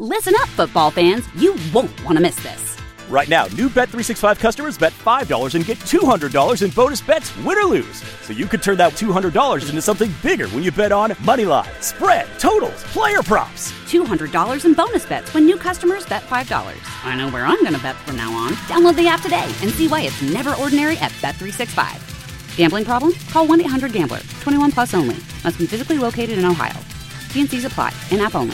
Listen up, football fans. You won't want to miss this. Right now, new Bet365 customers bet $5 and get $200 in bonus bets, win or lose. So you could turn that $200 into something bigger when you bet on money line, spread, totals, player props. $200 in bonus bets when new customers bet $5. I know where I'm going to bet from now on. Download the app today and see why it's never ordinary at Bet365. Gambling problem? Call 1-800-GAMBLER. 21 plus only. Must be physically located in Ohio. T&Cs apply. In-app only.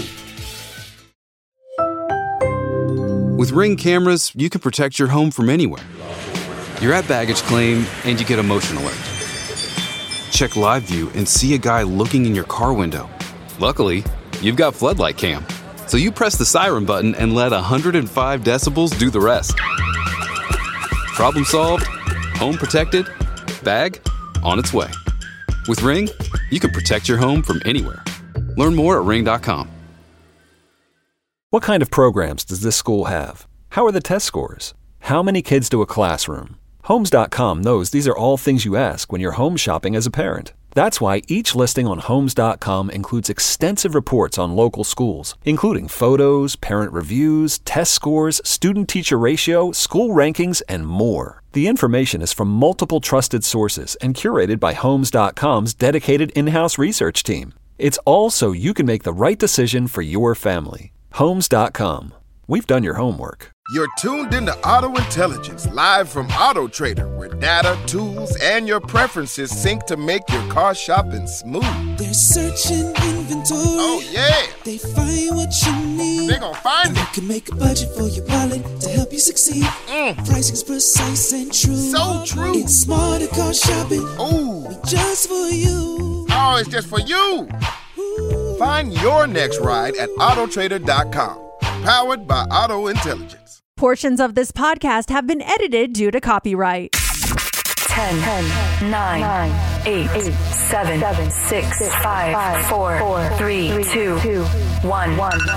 With Ring cameras, you can protect your home from anywhere. You're at baggage claim, and you get a motion alert. Check live view and see a guy looking in your car window. Luckily, you've got Floodlight Cam, so you press the siren button and let 105 decibels do the rest. Problem solved, home protected, bag on its way. With Ring, you can protect your home from anywhere. Learn more at ring.com. What kind of programs does this school have? How are the test scores? How many kids do a classroom? Homes.com knows these are all things you ask when you're home shopping as a parent. That's why each listing on Homes.com includes extensive reports on local schools, including photos, parent reviews, test scores, student-teacher ratio, school rankings, and more. The information is from multiple trusted sources and curated by Homes.com's dedicated in-house research team. It's all so you can make the right decision for your family. Homes.com. We've done your homework. You're tuned into Auto Intelligence, live from Auto Trader, where data, tools, and your preferences sync to make your car shopping smooth. They're searching inventory. Oh, yeah. They find what you need. They're gonna find it. You can make a budget for your wallet to help you succeed. Pricing's precise and true. So true. It's smarter car shopping. Ooh. Just for you. Oh, it's just for you. Find your next ride at autotrader.com. Powered by Auto Intelligence. Portions of this podcast have been edited due to copyright. 10, 9, 8, 7, 6, 5, 4, 3, 2, 1.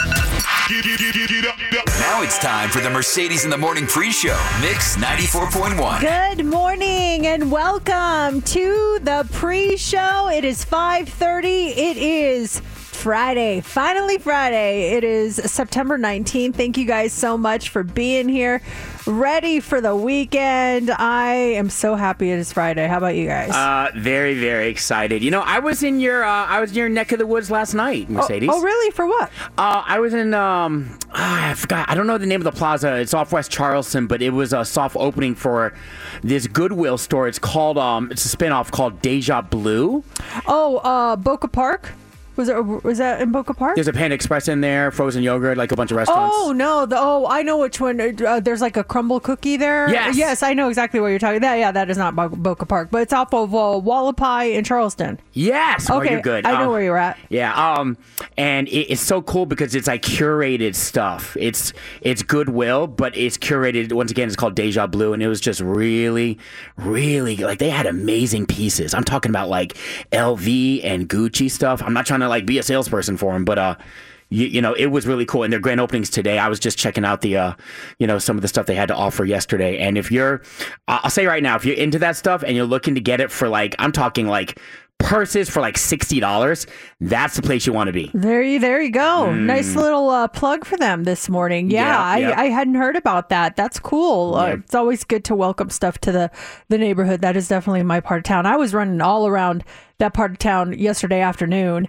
Now it's time for the Mercedes in the Morning pre-show. Mix 94.1. Good morning and welcome to the pre-show. It is 5:30. It is Friday. Finally Friday. It is September 19th. Thank you guys so much for being here. Ready for the weekend. I am so happy it is Friday. How about you guys? Very, very excited. You know, I was in your neck of the woods last night, Mercedes. Oh, really? For what? I was in I forgot. I don't know the name of the plaza. It's off West Charleston, but it was a soft opening for this Goodwill store. It's called it's a spinoff called Deja Blue. Oh, Boca Park? Was that in Boca Park? There's a Panda Express in there, frozen yogurt, like a bunch of restaurants. Oh, no. I know which one. There's like a crumble cookie there. Yes. Yes, I know exactly what you're talking about. Yeah, that is not Boca Park, but it's off of Wallapai in Charleston. Yes. Okay, you're good. I know where you're at. Yeah. And it's so cool because it's like curated stuff. It's Goodwill, but it's curated. Once again, it's called Deja Blue, and it was just really, really like they had amazing pieces. I'm talking about like LV and Gucci stuff. I'm not trying to like be a salesperson for them, but you know, it was really cool. And their grand openings today, I was just checking out the some of the stuff they had to offer yesterday. And if you're I'll say right now, if you're into that stuff and you're looking to get it for like, I'm talking like purses for like $60, that's the place you want to be. There you go. Nice little plug for them this morning. Yeah. I hadn't heard about that. That's cool. It's always good to welcome stuff to the neighborhood. That is definitely my part of town. I was running all around that part of town yesterday afternoon.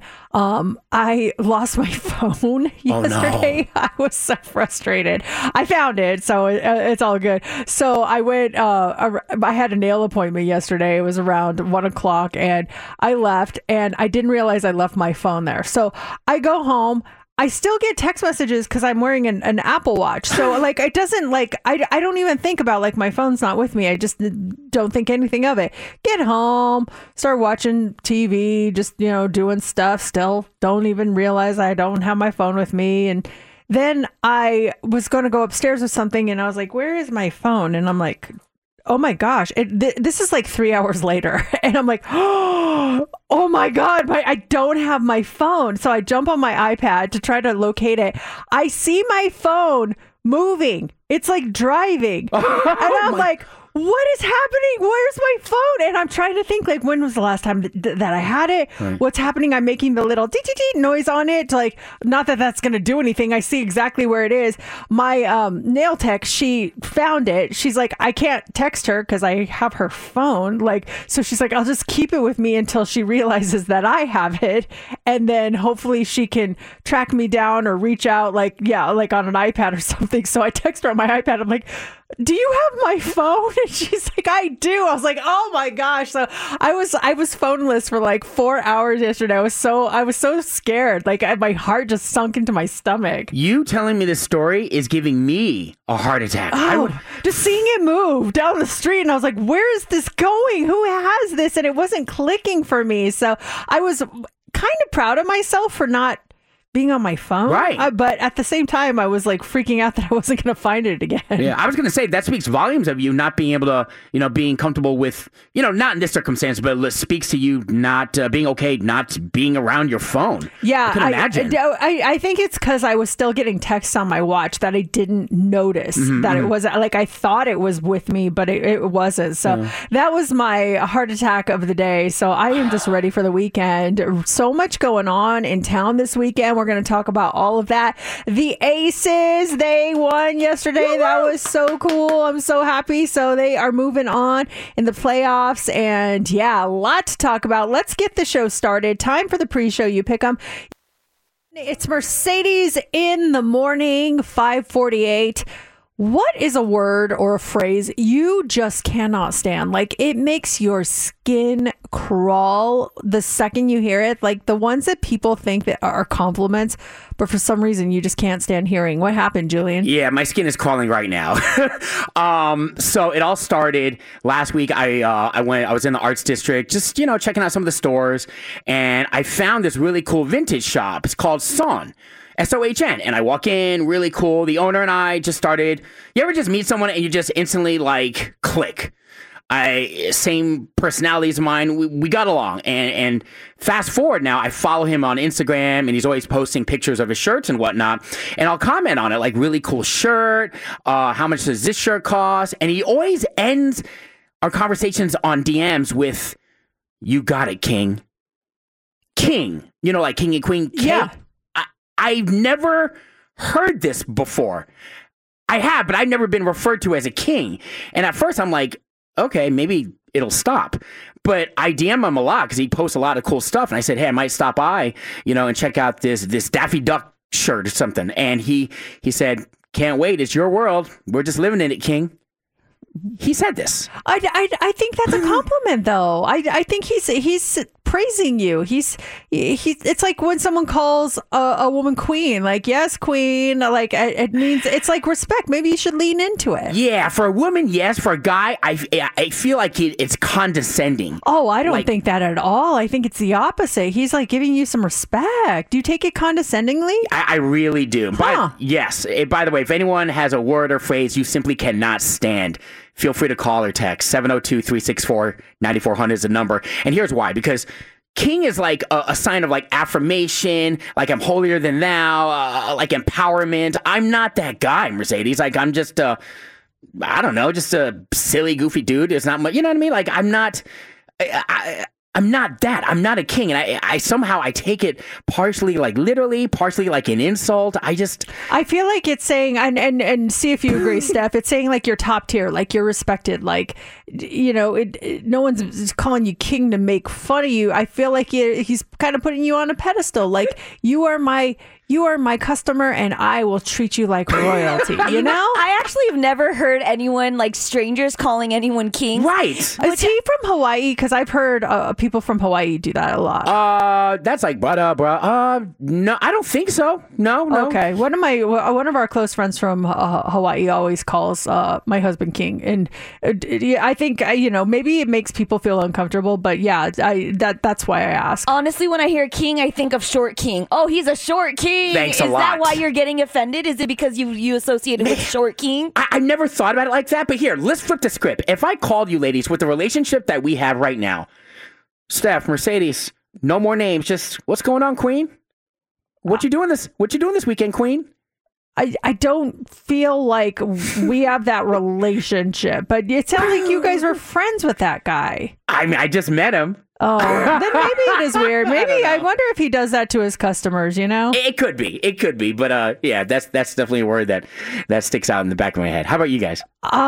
I lost my phone yesterday. Oh, no. I was so frustrated. I found it, so it's all good. So I went, I had a nail appointment yesterday. It was around 1 o'clock, and I left, and I didn't realize I left my phone there. So I go home. I still get text messages because I'm wearing an Apple Watch. So like, it doesn't like, I don't even think about like my phone's not with me. I just don't think anything of it. Get home, start watching TV, just, doing stuff. Still don't even realize I don't have my phone with me. And then I was going to go upstairs with something and I was like, where is my phone? And I'm like, oh my gosh, this is like 3 hours later. And I'm like, oh my God, I don't have my phone. So I jump on my iPad to try to locate it. I see my phone moving. It's like driving. And I'm like, what is happening? Where's my phone? And I'm trying to think, like, when was the last time that I had it? Right. What's happening? I'm making the little noise on it. Like, not that that's going to do anything. I see exactly where it is. My nail tech, she found it. She's like, I can't text her because I have her phone. Like, so she's like, I'll just keep it with me until she realizes that I have it. And then hopefully she can track me down or reach out, like on an iPad or something. So I text her on my iPad. I'm like, do you have my phone? And she's like, I do. I was like, oh my gosh. So I was phoneless for like 4 hours yesterday. I was so scared. Like my heart just sunk into my stomach. You telling me this story is giving me a heart attack. Just seeing it move down the street, and I was like, where is this going? Who has this? And it wasn't clicking for me. So I was kind of proud of myself for not being on my phone. Right. But at the same time, I was like freaking out that I wasn't going to find it again. Yeah, I was going to say that speaks volumes of you not being able to, being comfortable with, not in this circumstance, but it speaks to you not being okay, not being around your phone. Yeah. I can imagine. I think it's because I was still getting texts on my watch that I didn't notice that it was like, I thought it was with me, but it wasn't. So that was my heart attack of the day. So I am just ready for the weekend. So much going on in town this weekend. We're going to talk about all of that. The Aces, they won yesterday. Woo-hoo! That was so cool. I'm so happy. So they are moving on in the playoffs. And yeah, a lot to talk about. Let's get the show started. Time for the pre-show. You pick them. It's Mercedes in the morning, 5:48. What is a word or a phrase you just cannot stand? Like, it makes your skin crawl the second you hear it. Like the ones that people think that are compliments, but for some reason you just can't stand hearing. What happened, Julian? Yeah, my skin is crawling right now. So it all started last week. I was in the Arts District, just checking out some of the stores, and I found this really cool vintage shop. It's called Sohn. SOHN. And I walk in, really cool. The owner and I just started. You ever just meet someone and you just instantly like click? Same personalities of mine. We got along. And fast forward now, I follow him on Instagram, and he's always posting pictures of his shirts and whatnot. And I'll comment on it, like, really cool shirt. How much does this shirt cost? And he always ends our conversations on DMs with, "You got it, King." King. Like king and queen. King. Yeah. I've never heard this before. I have, but I've never been referred to as a king. And at first I'm like, okay, maybe it'll stop. But I DM him a lot because he posts a lot of cool stuff. And I said, hey, I might stop by, and check out this Daffy Duck shirt or something. And he said, can't wait. It's your world. We're just living in it, King. He said this. I think that's a compliment, though. I think he's praising you. He's it's like when someone calls a woman queen, like, yes, queen, like it means it's like respect. Maybe you should lean into it. Yeah, for a woman, yes. For a guy, I feel like it's condescending. Oh, I don't think that at all. I think it's the opposite. He's like giving you some respect. Do you take it condescendingly? I really do. Huh. Yes. By the way, if anyone has a word or phrase you simply cannot stand, feel free to call or text. 702-364-9400 is the number. And here's why. Because king is like a sign of like affirmation, like I'm holier than thou, like empowerment. I'm not that guy, Mercedes. Like I'm just I don't know, just a silly, goofy dude. It's not much, you know what I mean? Like I'm not that. I'm not a king. And I somehow I take it partially like literally, partially like an insult. I feel like it's saying, and see if you agree, Steph, it's saying like you're top tier, like you're respected, like, no one's calling you king to make fun of you. I feel like he's kind of putting you on a pedestal. Like you are my customer and I will treat you like royalty, I actually have never heard anyone, like strangers, calling anyone king. Right. Is he from Hawaii? Because I've heard people from Hawaii do that a lot. That's like, no, I don't think so. No. Okay. One of our close friends from Hawaii always calls my husband king. And I think, maybe it makes people feel uncomfortable, but yeah, that's why I ask. Honestly, when I hear king, I think of short king. Oh, he's a short king. Thanks a lot. Is that why you're getting offended? Is it because you associate it with short king? I never thought about it like that, but here, let's flip the script. If I called you ladies with the relationship that we have right now, Steph, Mercedes, no more names, just what's going on, queen? What you doing this weekend, queen? I don't feel like we have that relationship, but it sounds like you guys were friends with that guy. I mean, I just met him. Oh, then maybe it is weird. Maybe I wonder if he does that to his customers, you know? It could be. But yeah, that's definitely a word that sticks out in the back of my head. How about you guys?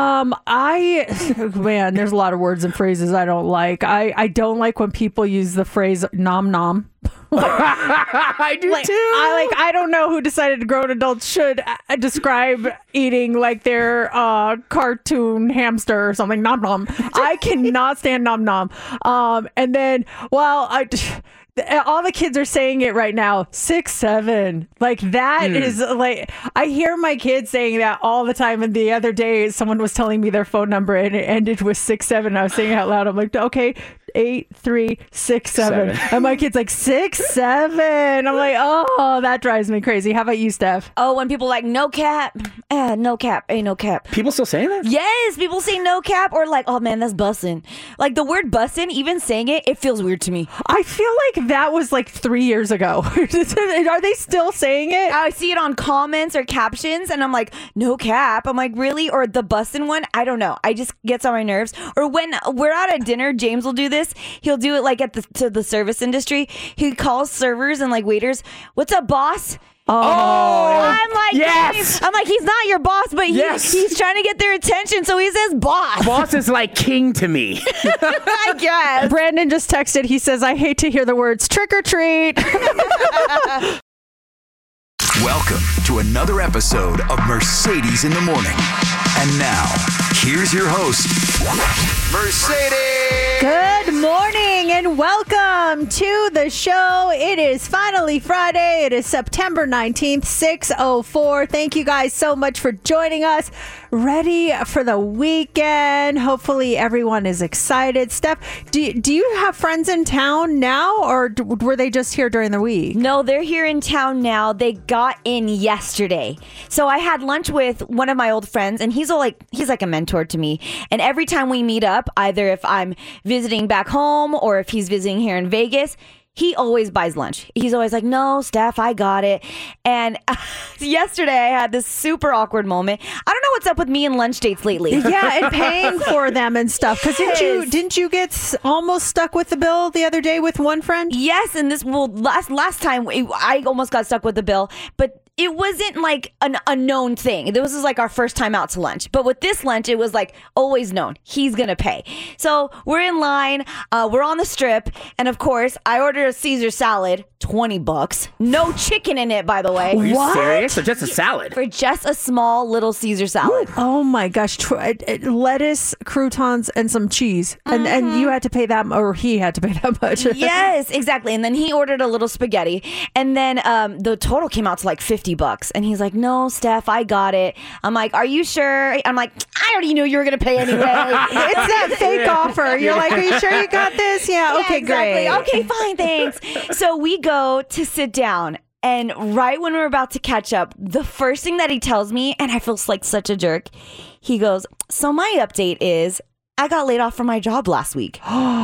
Man, there's a lot of words and phrases I don't like. I don't like when people use the phrase nom nom. I do too. I don't know who decided grown adults should describe eating like their cartoon hamster or something. Nom nom. I cannot stand nom nom. And then, all the kids are saying it right now. 6-7, like that is like I hear my kids saying that all the time. And the other day, someone was telling me their phone number and it ended with 6-7. I was saying it out loud. I'm like, okay. 8-3-6-7, and my kid's like 6-7. I'm like, oh, that drives me crazy. How about you, Steph? Oh, when people like no cap, no cap, ain't no cap. People still saying that? Yes, people say no cap or like, oh man, that's bussin'. Like the word bussin', even saying it feels weird to me. I feel like that was like 3 years ago. Are they still saying it? I see it on comments or captions, and I'm like, no cap. I'm like, really? Or the bussin' one? I don't know. I just gets on my nerves. Or when we're out at dinner, James will do this. He'll do it like to the service industry. He calls servers and like waiters, "What's up, boss?" Oh, I'm like, yes. I'm like, he's not your boss, but he's trying to get their attention, so he says boss. Boss is like king to me. I guess. Brandon just texted. He says, I hate to hear the words trick or treat. Welcome to another episode of Mercedes in the Morning. And now, here's your host, Mercedes. Good morning and welcome to the show. It is finally Friday. It is September 19th, 6:04. Thank you guys so much for joining us. Ready for the weekend. Hopefully everyone is excited. Steph, do you have friends in town now, or were they just here during the week? No, they're here in town now. They got in yesterday. So I had lunch with one of my old friends, and he's like a mentor to me. And every time we meet up, either if I'm visiting back home or if he's visiting here in Vegas, he always buys lunch. He's always like, no, Steph, I got it. And yesterday I had this super awkward moment. I don't know what's up with me and lunch dates lately. Yeah, and paying for them and stuff. Because didn't you get almost stuck with the bill the other day with one friend? Yes, and last time I almost got stuck with the bill, but it wasn't like an unknown thing. This was like our first time out to lunch. But with this lunch, it was like always known. He's going to pay. So we're in line. We're on the strip. And of course, I ordered a Caesar salad, $20. No chicken in it, by the way. Are you serious? So just a salad? For just a small little Caesar salad. Oh my gosh. Lettuce, croutons, and some cheese. And you had to pay that, or he had to pay that much. Yes, exactly. And then he ordered a little spaghetti. And then the total came out to like $50. And he's like, no, Steph, I got it. I'm like, are you sure? I'm like, I already knew you were going to pay anyway. It's that fake offer. You're like, are you sure you got this? Yeah, okay, exactly. great. Okay, fine, thanks. So we go to sit down. And right when we're about to catch up, the first thing that he tells me, and I feel like such a jerk, he goes, so my update is, I got laid off from my job last week.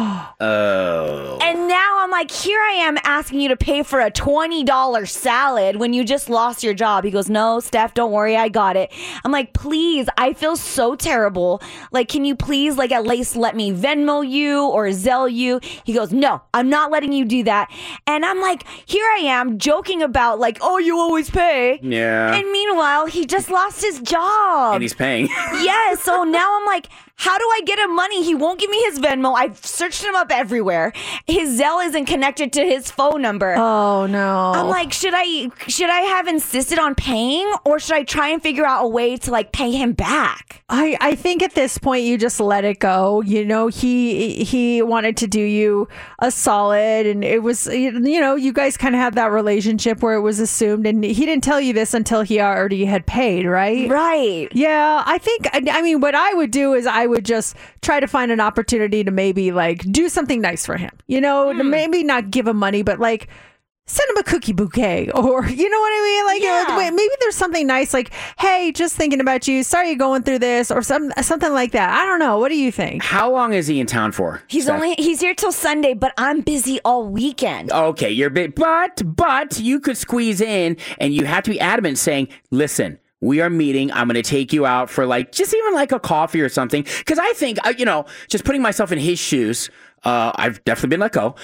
Oh. And now I'm like, here I am asking you to pay for a $20 salad when you just lost your job. He goes, no, Steph, don't worry, I got it. I'm like, please, I feel so terrible. Like, can you please, like, at least let me Venmo you or Zelle you? He goes, no, I'm not letting you do that. And I'm like, here I am joking about, like, oh, you always pay. Yeah. And meanwhile, he just lost his job. And he's paying. Yeah, so now I'm like, how do I get him money? He won't give me his Venmo. I've searched him up everywhere. His Zelle isn't connected to his phone number. Oh no. I'm like, should I have insisted on paying, or should I try and figure out a way to like pay him back? I think at this point you just let it go. You know, he wanted to do you a solid, and it was, you know, you guys kind of had that relationship where it was assumed, and he didn't tell you this until he already had paid, right? Right. Yeah, I mean, what I would do is I would just try to find an opportunity to maybe like do something nice for him. You know, maybe not give him money, but like send him a cookie bouquet, or you know what I mean? Like maybe there's something nice, like, hey, just thinking about you. Sorry you're going through this, or something like that. I don't know. What do you think? How long is he in town for? He's here till Sunday, but I'm busy all weekend. Okay, you're big, but you could squeeze in, and you have to be adamant saying, listen, we are meeting. I'm going to take you out for just even a coffee or something. Because I think, just putting myself in his shoes, I've definitely been let go.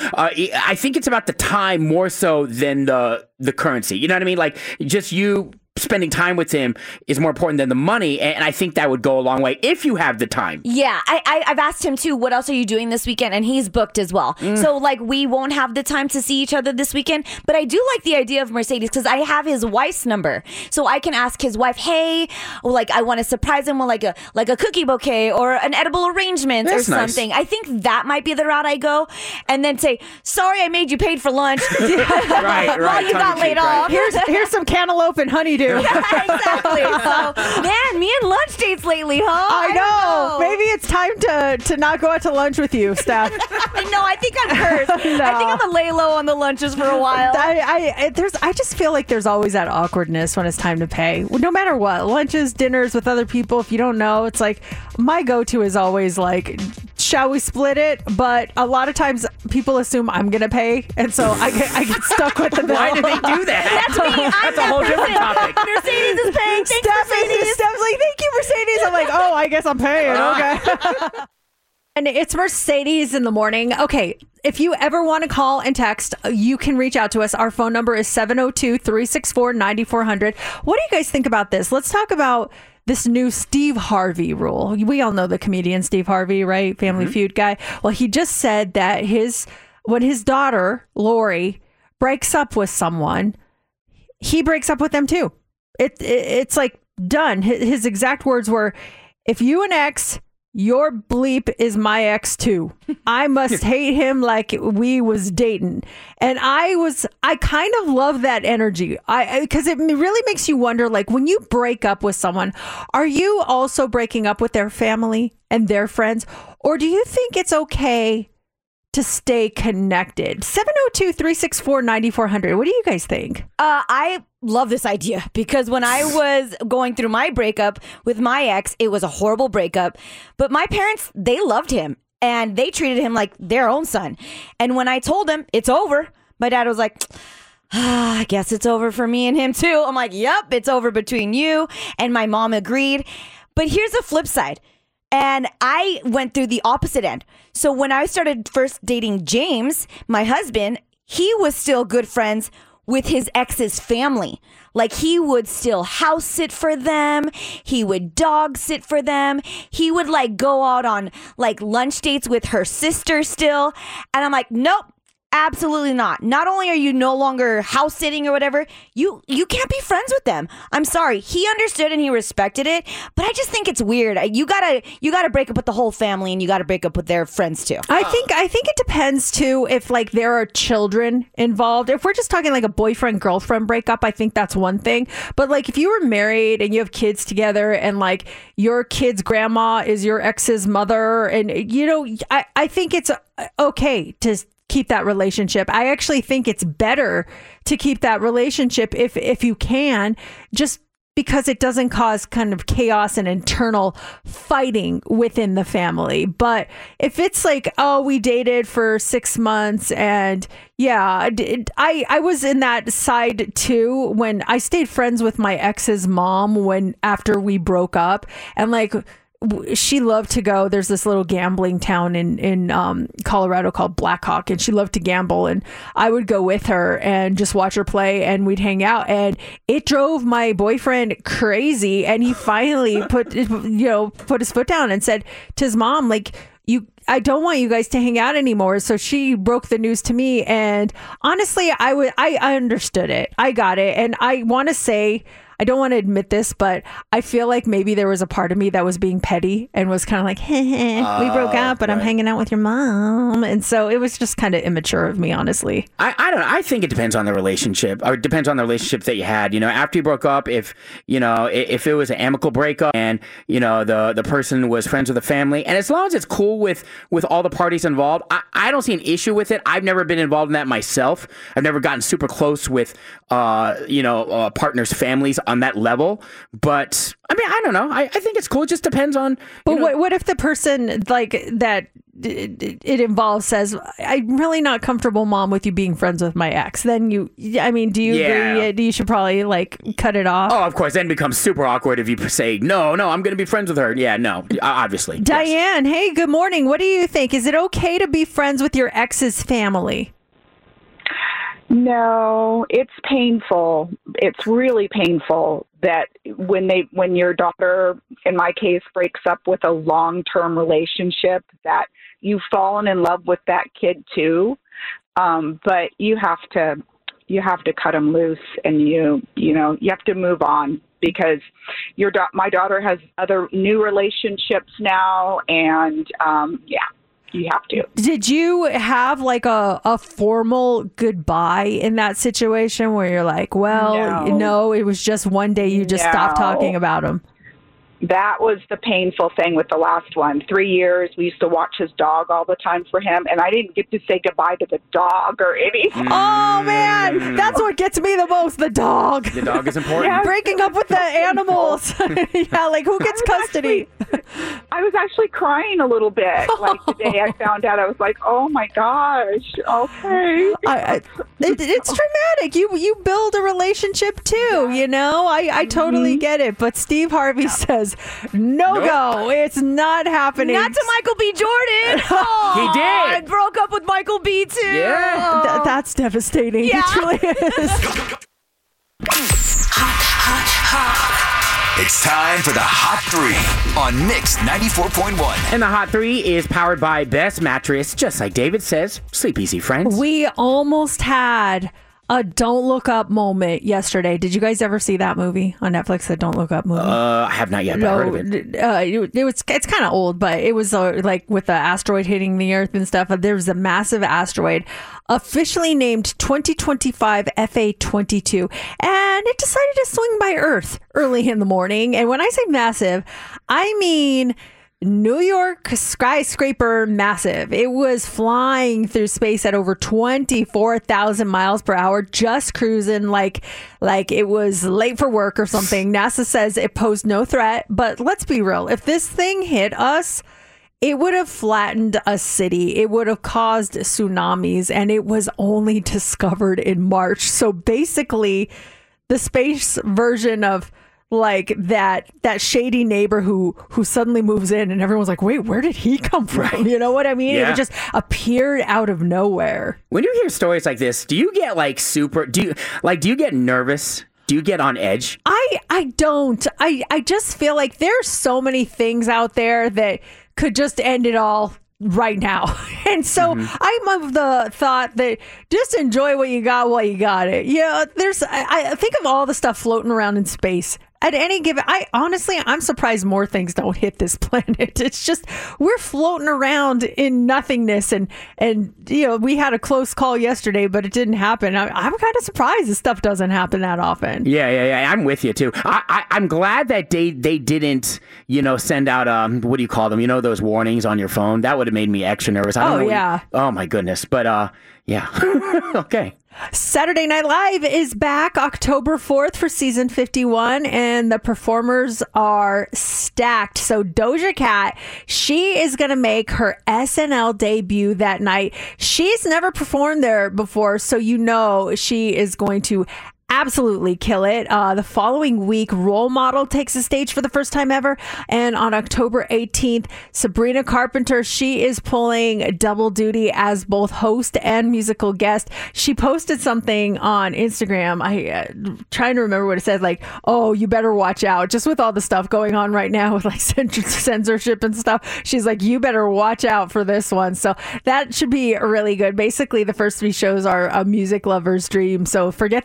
I think it's about the time more so than the currency. You know what I mean? Like, just you spending time with him is more important than the money, and I think that would go a long way if you have the time. Yeah, I've asked him too, what else are you doing this weekend? And he's booked as well. So we won't have the time to see each other this weekend, but I do like the idea of Mercedes because I have his wife's number, so I can ask his wife, hey, I want to surprise him with like a cookie bouquet or an edible arrangement. That's or something. Nice. I think that might be the route I go, and then say, sorry, I made you paid for lunch. right. While you got laid off. Here's some cantaloupe and honeydew. Yeah, exactly. So, man, me and lunch dates lately, huh? I know. Maybe it's time to not go out to lunch with you, Steph. No, I think I'm cursed. No. I think I'm gonna lay low on the lunches for a while. I just feel like there's always that awkwardness when it's time to pay. No matter what, lunches, dinners with other people. If you don't know, it's like my go-to is always like, shall we split it? But a lot of times people assume I'm gonna pay, and so I get stuck with the bill. Why do they do that? That's me. That's a whole different topic. Mercedes is paying. Thanks, Mercedes. Steph's like, thank you, Mercedes. I'm like, oh, I guess I'm paying. Okay. And it's Mercedes in the morning. Okay, if you ever want to call and text, you can reach out to us. Our phone number is 702-364-9400. What do you guys think about this? Let's talk about this new Steve Harvey rule. We all know the comedian Steve Harvey, right? Family Feud guy. Well, he just said that when his daughter, Lori, breaks up with someone, he breaks up with them too. It's like done. His exact words were, if you an ex, your bleep is my ex too. I must hate him like we was dating. And I kind of love that energy. Because it really makes you wonder, like, when you break up with someone, are you also breaking up with their family and their friends? Or do you think it's okay to stay connected? 702-364-9400. What do you guys think? I love this idea because when I was going through my breakup with my ex, it was a horrible breakup. But my parents, they loved him and they treated him like their own son. And when I told him it's over, my dad was like, I guess it's over for me and him too. I'm like, yep, it's over between you. And my mom agreed. But here's the flip side. And I went through the opposite end. So when I started first dating James, my husband, he was still good friends with his ex's family. Like, he would still house sit for them. He would dog sit for them. He would go out on lunch dates with her sister still. And I'm like, nope. Absolutely not. Not only are you no longer house sitting or whatever, you can't be friends with them. I'm sorry. He understood and he respected it, but I just think it's weird. You gotta break up with the whole family and you gotta break up with their friends too. I think it depends too if there are children involved. If we're just talking like a boyfriend girlfriend breakup, I think that's one thing. But if you were married and you have kids together and your kid's grandma is your ex's mother, and I think it's okay to keep that relationship. I actually think it's better to keep that relationship if you can, just because it doesn't cause kind of chaos and internal fighting within the family. But if it's we dated for 6 months and I was in that side too when I stayed friends with my ex's mom after we broke up, and she loved to go. There's this little gambling town in Colorado called Blackhawk, and she loved to gamble. And I would go with her and just watch her play, and we'd hang out. And it drove my boyfriend crazy. And he finally put his foot down and said to his mom, I don't want you guys to hang out anymore. So she broke the news to me. And honestly, I understood it. I got it. And I want to say, I don't want to admit this, but I feel like maybe there was a part of me that was being petty and was kind of like, hey, we broke up, but I'm hanging out with your mom. And so it was just kind of immature of me, honestly. I don't know. I think it depends on the relationship, or it depends on the relationship that you had. You know, after you broke up, if it was an amicable breakup and, you know, the person was friends with the family, and as long as it's cool with all the parties involved, I don't see an issue with it. I've never been involved in that myself. I've never gotten super close with, partners' families on that level. But I mean, I don't know. I think it's cool. It just depends on. But what if the person like that it involves says, I'm really not comfortable, Mom, with you being friends with my ex? Then do you agree? You should probably like cut it off. Oh, of course. Then it becomes super awkward if you say, no, I'm going to be friends with her. Yeah, no, obviously. Diane, Hey, good morning. What do you think? Is it okay to be friends with your ex's family? No, it's painful. It's really painful that when your daughter, in my case, breaks up with a long-term relationship, that you've fallen in love with that kid too. But you have to cut them loose, and you have to move on, because my daughter has other new relationships now, and you have to. Did you have like a formal goodbye in that situation where you're like, well, no, it was just one day you just stopped talking about him? That was the painful thing with the last one. 3 years, we used to watch his dog all the time for him, and I didn't get to say goodbye to the dog or anything. Oh, man. That's what gets me the most, the dog. The dog is important. Yeah. Breaking up with the animals. Yeah, like who gets custody? I was actually crying a little bit. Like the day I found out, I was like, oh, my gosh. Okay. It's traumatic. You build a relationship, too, you know? I totally get it. But Steve Harvey says, go. It's not happening. Not to Michael B. Jordan. Oh, he did. I broke up with Michael B. too. Yeah. Oh. That's devastating. Yeah. It really is. It's time for the Hot 3 on Mix 94.1. And the Hot 3 is powered by Best Mattress. Just like David says, sleep easy, friends. We almost had a Don't Look Up moment yesterday. Did you guys ever see that movie on Netflix, the Don't Look Up movie? I have not yet, but I heard of it. It's kind of old, but it was like with the asteroid hitting the Earth and stuff. There was a massive asteroid officially named 2025 FA22, and it decided to swing by Earth early in the morning. And when I say massive, I mean New York skyscraper massive. It was flying through space at over 24,000 miles per hour, just cruising like it was late for work or something. NASA says it posed no threat, but let's be real. If this thing hit us, it would have flattened a city. It would have caused tsunamis, and it was only discovered in March. So basically, the space version of like that shady neighbor who suddenly moves in and everyone's like, wait, where did he come from? Right. You know what I mean? Yeah. It just appeared out of nowhere. When you hear stories like this, do you get like do you get nervous? Do you get on edge? I don't. I just feel like there's so many things out there that could just end it all right now. And so I'm of the thought that just enjoy what you got while you got it. Yeah, I think of all the stuff floating around in space. At any given, I'm surprised more things don't hit this planet. It's just we're floating around in nothingness, and we had a close call yesterday, but it didn't happen. I'm kind of surprised this stuff doesn't happen that often. Yeah. I'm with you too. I'm glad that they didn't send out what do you call them? Those warnings on your phone. That would have made me extra nervous. Oh my goodness. But yeah. Okay. Saturday Night Live is back October 4th for season 51, and the performers are stacked. So Doja Cat, she is going to make her SNL debut that night. She's never performed there before, so she is going to absolutely kill it. The following week, Role Model takes the stage for the first time ever. And on October 18th, Sabrina Carpenter, she is pulling double duty as both host and musical guest. She posted something on Instagram. Trying to remember what it said, like, oh, you better watch out. Just with all the stuff going on right now with like censorship and stuff. She's like, you better watch out for this one. So that should be really good. Basically, the first 3 shows are a music lover's dream. So forget the sketches.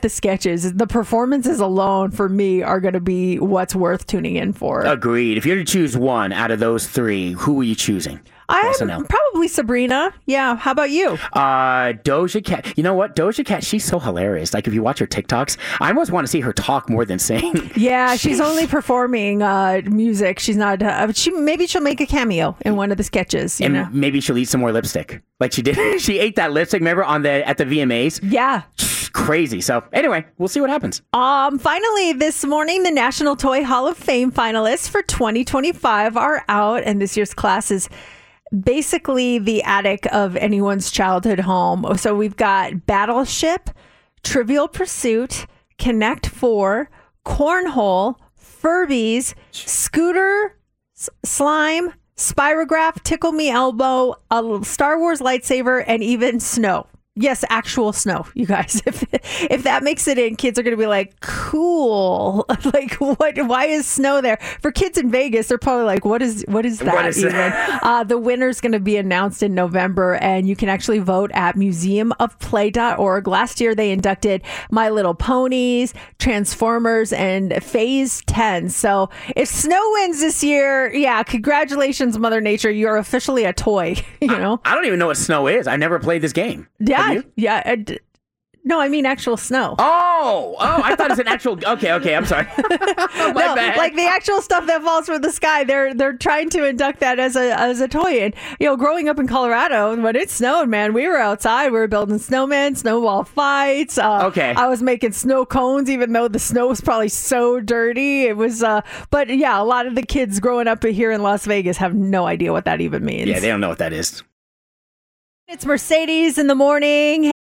sketches. The performances alone for me are going to be what's worth tuning in for. Agreed. If you're to choose one out of those three, who are you choosing? I'm probably Sabrina. Yeah. How about you? Doja Cat. You know what? Doja Cat, she's so hilarious. Like, if you watch her TikToks, I almost want to see her talk more than sing. Yeah, she's only performing music. She's not. Maybe she'll make a cameo in one of the sketches. And maybe she'll eat some more lipstick, like she did. She ate that lipstick. Remember at the VMAs? Yeah. Crazy. So anyway, we'll see what happens. Finally, this morning, the National Toy Hall of Fame finalists for 2025 are out, and this year's class is basically the attic of anyone's childhood home. So we've got Battleship, Trivial Pursuit, Connect 4, Cornhole, Furbies, Scooter, Slime, Spirograph, Tickle Me Elbow, a Star Wars lightsaber, and even snow. Yes, actual snow, you guys. If that makes it in, kids are going to be like, cool. Like, what? Why is snow there? For kids in Vegas, they're probably like, what is that even? The winner's going to be announced in November, and you can actually vote at museumofplay.org. Last year, they inducted My Little Ponies, Transformers, and Phase 10. So if snow wins this year, yeah, congratulations, Mother Nature. You're officially a toy, you know? I don't even know what snow is. I never played this game. Yeah. Yeah. No, I mean actual snow. Oh, I thought it's an actual. Okay, I'm sorry. My bad. Like the actual stuff that falls from the sky. They're trying to induct that as a toy. And growing up in Colorado, when it snowed, man, we were outside. We were building snowmen, snowball fights. Okay. I was making snow cones, even though the snow was probably so dirty. It was. But yeah, a lot of the kids growing up here in Las Vegas have no idea what that even means. Yeah, they don't know what that is. It's Mercedes in the morning.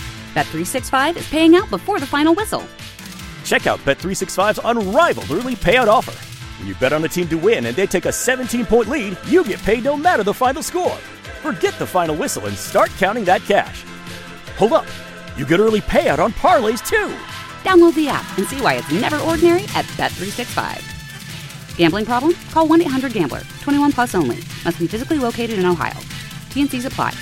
Bet365 is paying out before the final whistle. Check out Bet365's unrivaled early payout offer. When you bet on a team to win and they take a 17-point lead, you get paid no matter the final score. Forget the final whistle and start counting that cash. Hold up. You get early payout on parlays, too. Download the app and see why it's never ordinary at Bet365. Gambling problem? Call 1-800-GAMBLER. 21 plus only. Must be physically located in Ohio. T&Cs apply.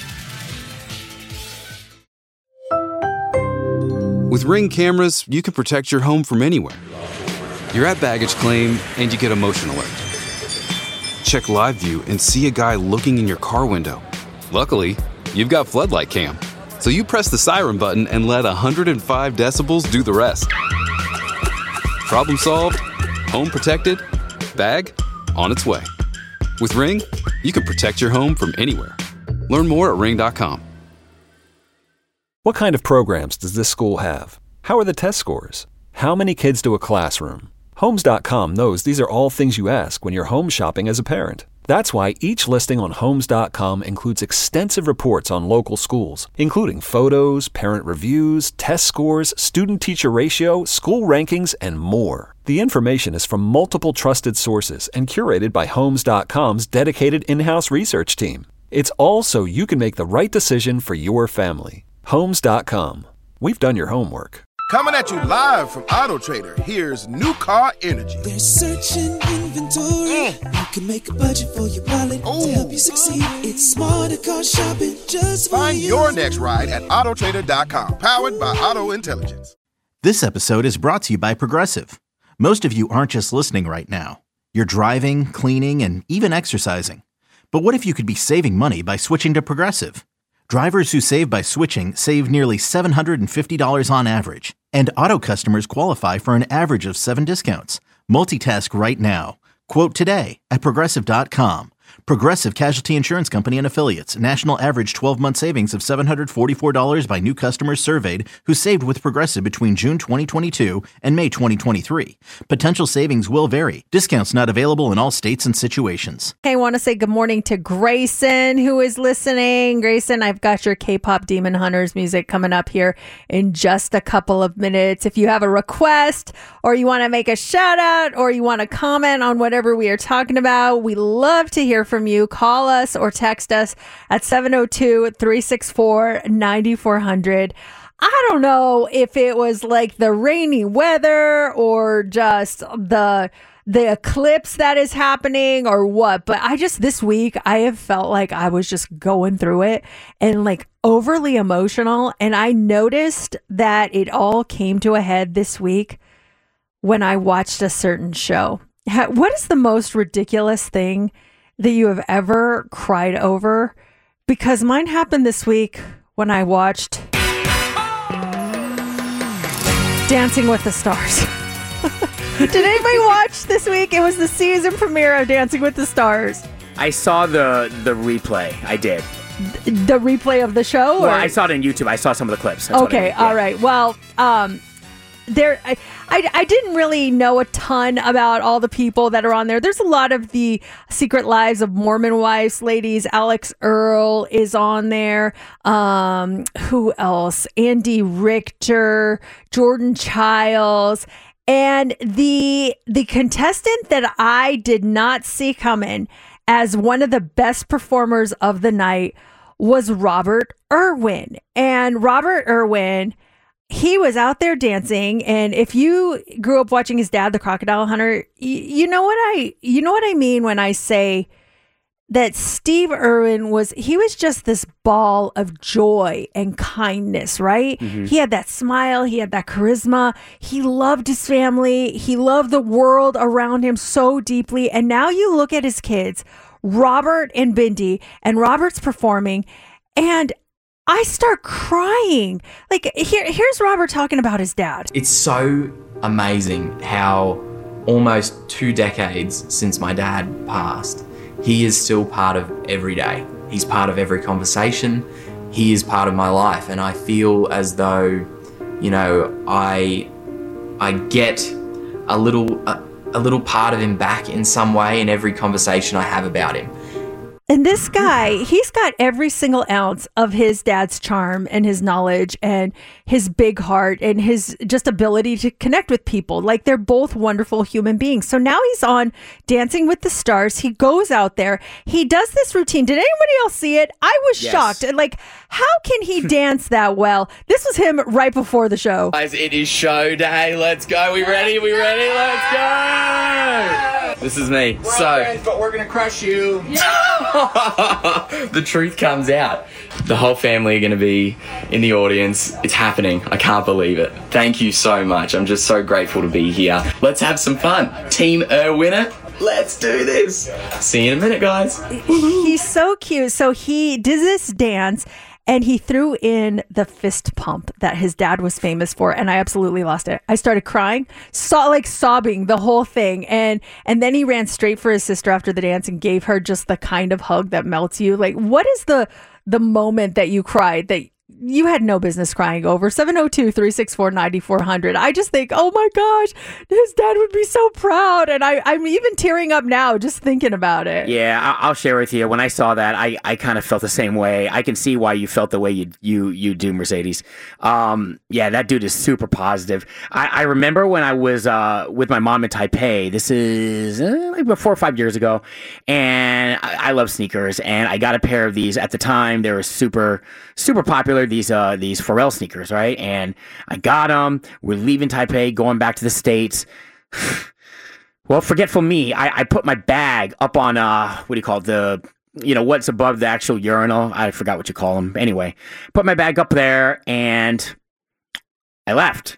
With Ring cameras, you can protect your home from anywhere. You're at baggage claim and you get a motion alert. Check live view and see a guy looking in your car window. Luckily, you've got floodlight cam. So you press the siren button and let 105 decibels do the rest. Problem solved, home protected, bag on its way. With Ring, you can protect your home from anywhere. Learn more at ring.com. What kind of programs does this school have? How are the test scores? How many kids do a classroom? Homes.com knows these are all things you ask when you're home shopping as a parent. That's why each listing on Homes.com includes extensive reports on local schools, including photos, parent reviews, test scores, student-teacher ratio, school rankings, and more. The information is from multiple trusted sources and curated by Homes.com's dedicated in-house research team. It's all so you can make the right decision for your family. Homes.com. We've done your homework. Coming at you live from Auto Trader, here's New Car Energy. They're searching inventory. You can make a budget for your wallet to help you succeed. It's smarter car shopping just for Find you. your next ride at autotrader.com, powered by Auto Intelligence. This episode is brought to you by Progressive. Most of you aren't just listening right now. You're driving, cleaning, and even exercising. But what if you could be saving money by switching to Progressive? Drivers who save by switching save nearly $750 on average, and auto customers qualify for an average of 7 discounts. Multitask right now. Quote today at Progressive.com. Progressive Casualty Insurance Company and Affiliates. National average 12-month savings of $744 by new customers surveyed who saved with Progressive between June 2022 and May 2023. Potential savings will vary. Discounts not available in all states and situations. Hey, I want to say good morning to Grayson, who is listening. Grayson, I've got your K-pop Demon Hunters music coming up here in just a couple of minutes. If you have a request or you want to make a shout out or you want to comment on whatever we are talking about, we love to hear from you. Call us or text us at 702-364-9400. I don't know if it was like the rainy weather or just the eclipse that is happening or what, but this week I have felt like I was just going through it and like overly emotional, and I noticed that it all came to a head this week when I watched a certain show. What is the most ridiculous thing that you have ever cried over? Because mine happened this week when I watched Dancing with the Stars. Did anybody watch this week? It was the season premiere of Dancing with the Stars. I saw the replay. I did. The replay of the show? Well, I saw it on YouTube. I saw some of the clips. That's okay, all right. Well, there, I didn't really know a ton about all the people that are on there. There's a lot of the Secret Lives of Mormon Wives ladies. Alex Earl is on there. Who else? Andy Richter, Jordan Childs. And the contestant that I did not see coming as one of the best performers of the night was Robert Irwin. And Robert Irwin, he was out there dancing, and if you grew up watching his dad, the Crocodile Hunter, you know what I mean when I say that Steve Irwin was just this ball of joy and kindness, right? Mm-hmm. He had that smile, he had that charisma, he loved his family, he loved the world around him so deeply. And now you look at his kids, Robert and Bindi, and Robert's performing, and I start crying. Like, here's Robert talking about his dad. It's so amazing how almost 2 decades since my dad passed, he is still part of every day. He's part of every conversation. He is part of my life. And I feel as though, you know, I get a little part of him back in some way in every conversation I have about him. And this guy, he's got every single ounce of his dad's charm and his knowledge and his big heart and his just ability to connect with people. Like, they're both wonderful human beings. So now he's on Dancing with the Stars. He goes out there. He does this routine. Did anybody else see it? I was shocked. Like, how can he dance that well? This was him right before the show. Guys, it is show day. Let's go. We ready? Let's go. This is me. But we're going to crush you. The truth comes out. The whole family are going to be in the audience. It's happening. I can't believe it. Thank you so much. I'm just so grateful to be here. Let's have some fun. Team Irwinner, let's do this. See you in a minute, guys. He's so cute. So he did this dance, and he threw in the fist pump that his dad was famous for, and I absolutely lost it. I started crying, sobbing the whole thing, and then he ran straight for his sister after the dance and gave her just the kind of hug that melts you. Like, what is the moment that you cried that you had no business crying over? 702-364-9400. I just think, oh my gosh, his dad would be so proud. And I'm even tearing up now just thinking about it. Yeah, I'll share with you. When I saw that, I kind of felt the same way. I can see why you felt the way you do, Mercedes. Yeah, that dude is super positive. I remember when I was with my mom in Taipei. This is like about 4 or 5 years ago. And I love sneakers. And I got a pair of these. At the time, they were super, super popular. These Pharrell sneakers, right? And I got them. We're leaving Taipei, going back to the States. Well, forgetful me. I put my bag up on what do you call it? What's above the actual urinal. I forgot what you call them. Anyway, put my bag up there and I left.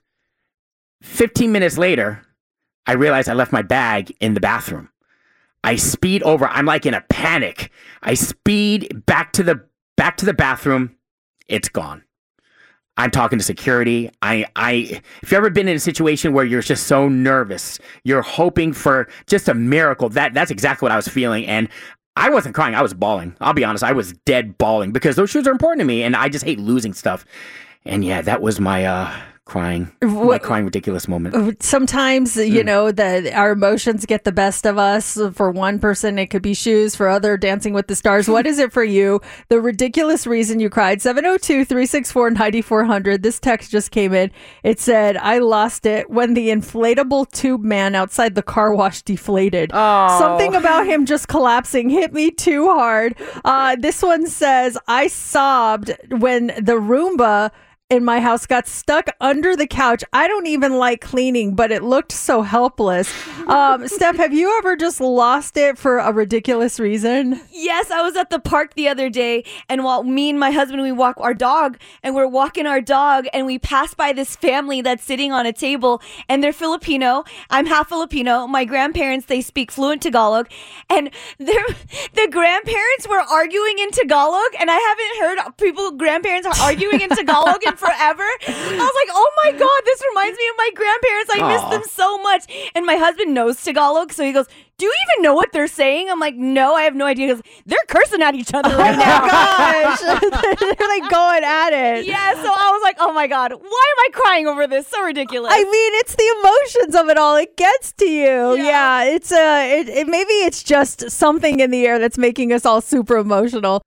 15 minutes later, I realized I left my bag in the bathroom. I speed over. I'm like in a panic. I speed back to the bathroom. It's gone. I'm talking to security. If you've ever been in a situation where you're just so nervous, you're hoping for just a miracle, that's exactly what I was feeling. And I wasn't crying. I was bawling. I'll be honest. I was dead bawling because those shoes are important to me and I just hate losing stuff. And yeah, that was my crying ridiculous moment. Sometimes, our emotions get the best of us. For one person, it could be shoes. For other, Dancing with the Stars. What is it for you? The ridiculous reason you cried. 702-364-9400. This text just came in. It said, I lost it when the inflatable tube man outside the car wash deflated. Oh. Something about him just collapsing hit me too hard. This one says, I sobbed when the Roomba in my house got stuck under the couch. I don't even like cleaning, but it looked so helpless. Steph, have you ever just lost it for a ridiculous reason? Yes, I was at the park the other day, and while me and my husband, we walk our dog, and we're walking our dog, and we pass by this family that's sitting on a table, and they're Filipino. I'm half Filipino. My grandparents, they speak fluent Tagalog, and the grandparents were arguing in Tagalog, and I haven't heard grandparents are arguing in Tagalog in forever. I was like, oh my God, this reminds me of my grandparents. I miss them so much. And my husband knows Tagalog, so he goes, do you even know what they're saying? I'm like, no, I have no idea. He goes, they're cursing at each other right now. Gosh, they're like going at it. Yeah, so I was like, oh my God, why am I crying over this? So ridiculous. I mean, it's the emotions of it all. It gets to you. Yeah, it's maybe it's just something in the air that's making us all super emotional.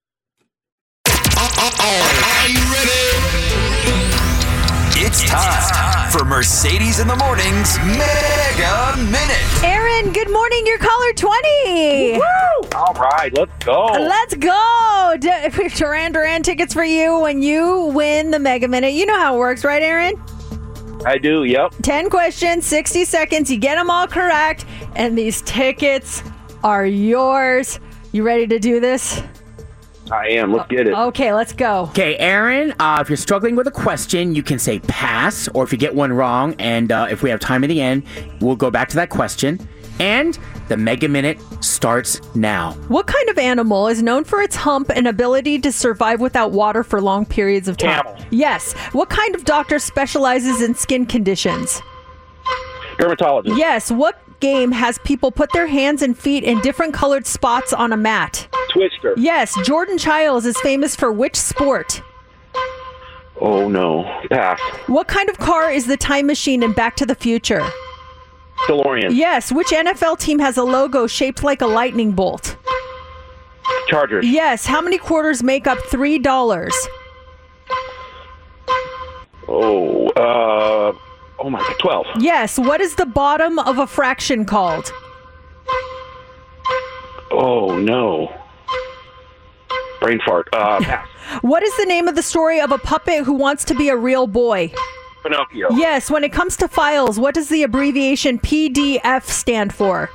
Are you ready? It's time for Mercedes in the Morning's Mega Minute. Aaron, good morning. You're caller 20. Woo! All right, let's go. Let's go. Duran tickets for you when you win the Mega Minute. You know how it works, right, Aaron? I do, yep. 10 questions, 60 seconds. You get them all correct, and these tickets are yours. You ready to do this? I am. Let's get it. Okay, let's go. Okay, Aaron, if you're struggling with a question, you can say pass, or if you get one wrong, and if we have time at the end, we'll go back to that question. And the Mega Minute starts now. What kind of animal is known for its hump and ability to survive without water for long periods of time? Camel. Yes. What kind of doctor specializes in skin conditions? Dermatologist. Yes. What game has people put their hands and feet in different colored spots on a mat? Twister. Yes. Jordan Childs is famous for which sport? Oh, no. Pass. What kind of car is the time machine in Back to the Future? DeLorean. Yes. Which NFL team has a logo shaped like a lightning bolt? Chargers. Yes. How many quarters make up $3? Oh my God, 12. Yes. What is the bottom of a fraction called? Oh, no. Brain fart. Pass. What is the name of the story of a puppet who wants to be a real boy? Pinocchio. Yes. When it comes to files, what does the abbreviation PDF stand for?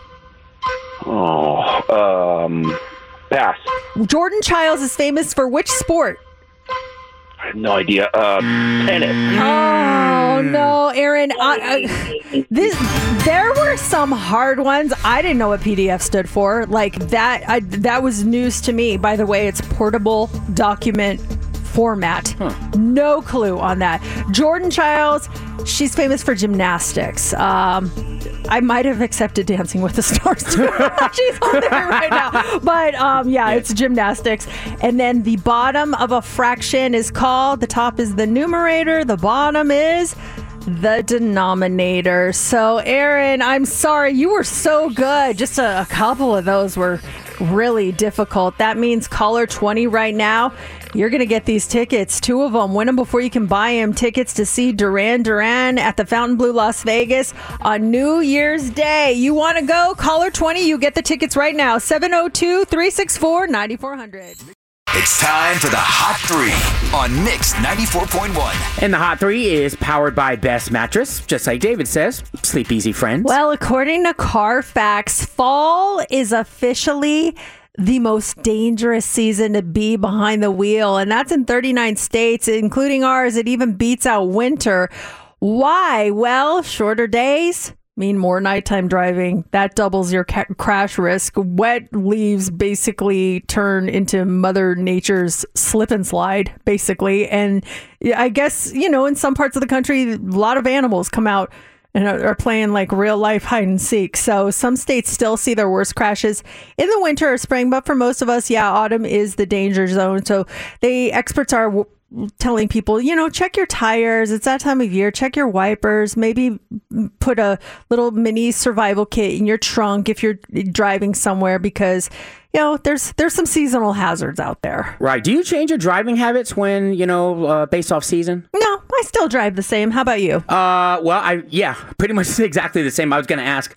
Pass. Jordan Childs is famous for which sport? I have no idea. Tennis. Oh, no, Aaron. There were some hard ones. I didn't know what PDF stood for. Like that, that was news to me. By the way, it's portable document format. No clue on that. Jordan Childs, she's famous for gymnastics. I might have accepted Dancing with the Stars too. She's on there right now. But it's gymnastics. And then the bottom of a fraction is called, the top is the numerator, the bottom is the denominator. So, Aaron, I'm sorry. You were so good. Just a couple of those were really difficult. That means caller 20 right now. You're going to get these tickets, 2 of them. Win them before you can buy them. Tickets to see Duran Duran at the Fontainebleau, Las Vegas on New Year's Day. You want to go? Caller 20, you get the tickets right now. 702-364-9400. It's time for the Hot 3 on Mix 94.1. And the Hot 3 is powered by Best Mattress. Just like David says, sleep easy, friends. Well, according to Carfax, fall is officially the most dangerous season to be behind the wheel. And that's in 39 states, including ours. It even beats out winter. Why? Well, shorter days mean more nighttime driving. That doubles your crash risk. Wet leaves basically turn into Mother Nature's slip and slide, basically. And I guess, in some parts of the country, a lot of animals come out and are playing like real life hide and seek. So some states still see their worst crashes in the winter or spring. But for most of us, autumn is the danger zone. So experts are telling people, check your tires. It's that time of year. Check your wipers. Maybe put a little mini survival kit in your trunk if you're driving somewhere, because there's some seasonal hazards out there. Right. Do you change your driving habits when, based off season? No, I still drive the same. How about you? Pretty much exactly the same. I was going to ask,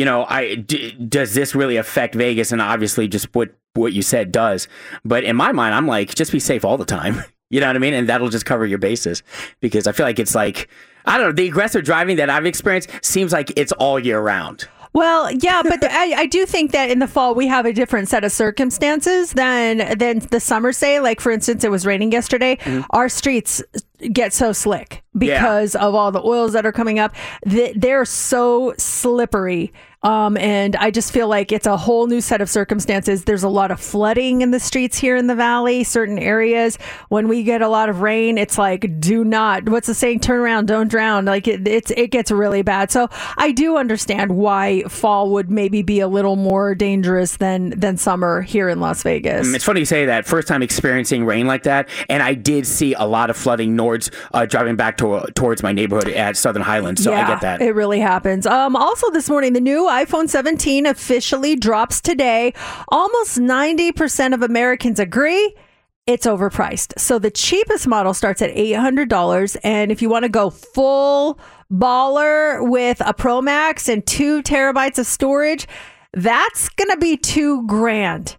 does this really affect Vegas? And obviously just what you said does. But in my mind, I'm like, just be safe all the time. You know what I mean? And that'll just cover your bases, because I feel like it's like, I don't know, the aggressive driving that I've experienced seems like it's all year round. Well, yeah, but I do think that in the fall we have a different set of circumstances than the summer, say. Like, for instance, it was raining yesterday. Mm-hmm. Our streets get so slick because of all the oils that are coming up. They're so slippery. And I just feel like it's a whole new set of circumstances. There's a lot of flooding in the streets here in the valley, certain areas. When we get a lot of rain, it's like, do not, what's the saying? Turn around, don't drown. Like it gets really bad. So I do understand why fall would maybe be a little more dangerous than summer here in Las Vegas. It's funny you say that. First time experiencing rain like that. And I did see a lot of flooding driving back towards my neighborhood at Southern Highlands. So I get that. It really happens. Also this morning, the new iPhone 17 officially drops today. Almost 90% of Americans agree it's overpriced. So the cheapest model starts at $800. And if you want to go full baller with a Pro Max and 2 terabytes of storage, that's going to be $2,000.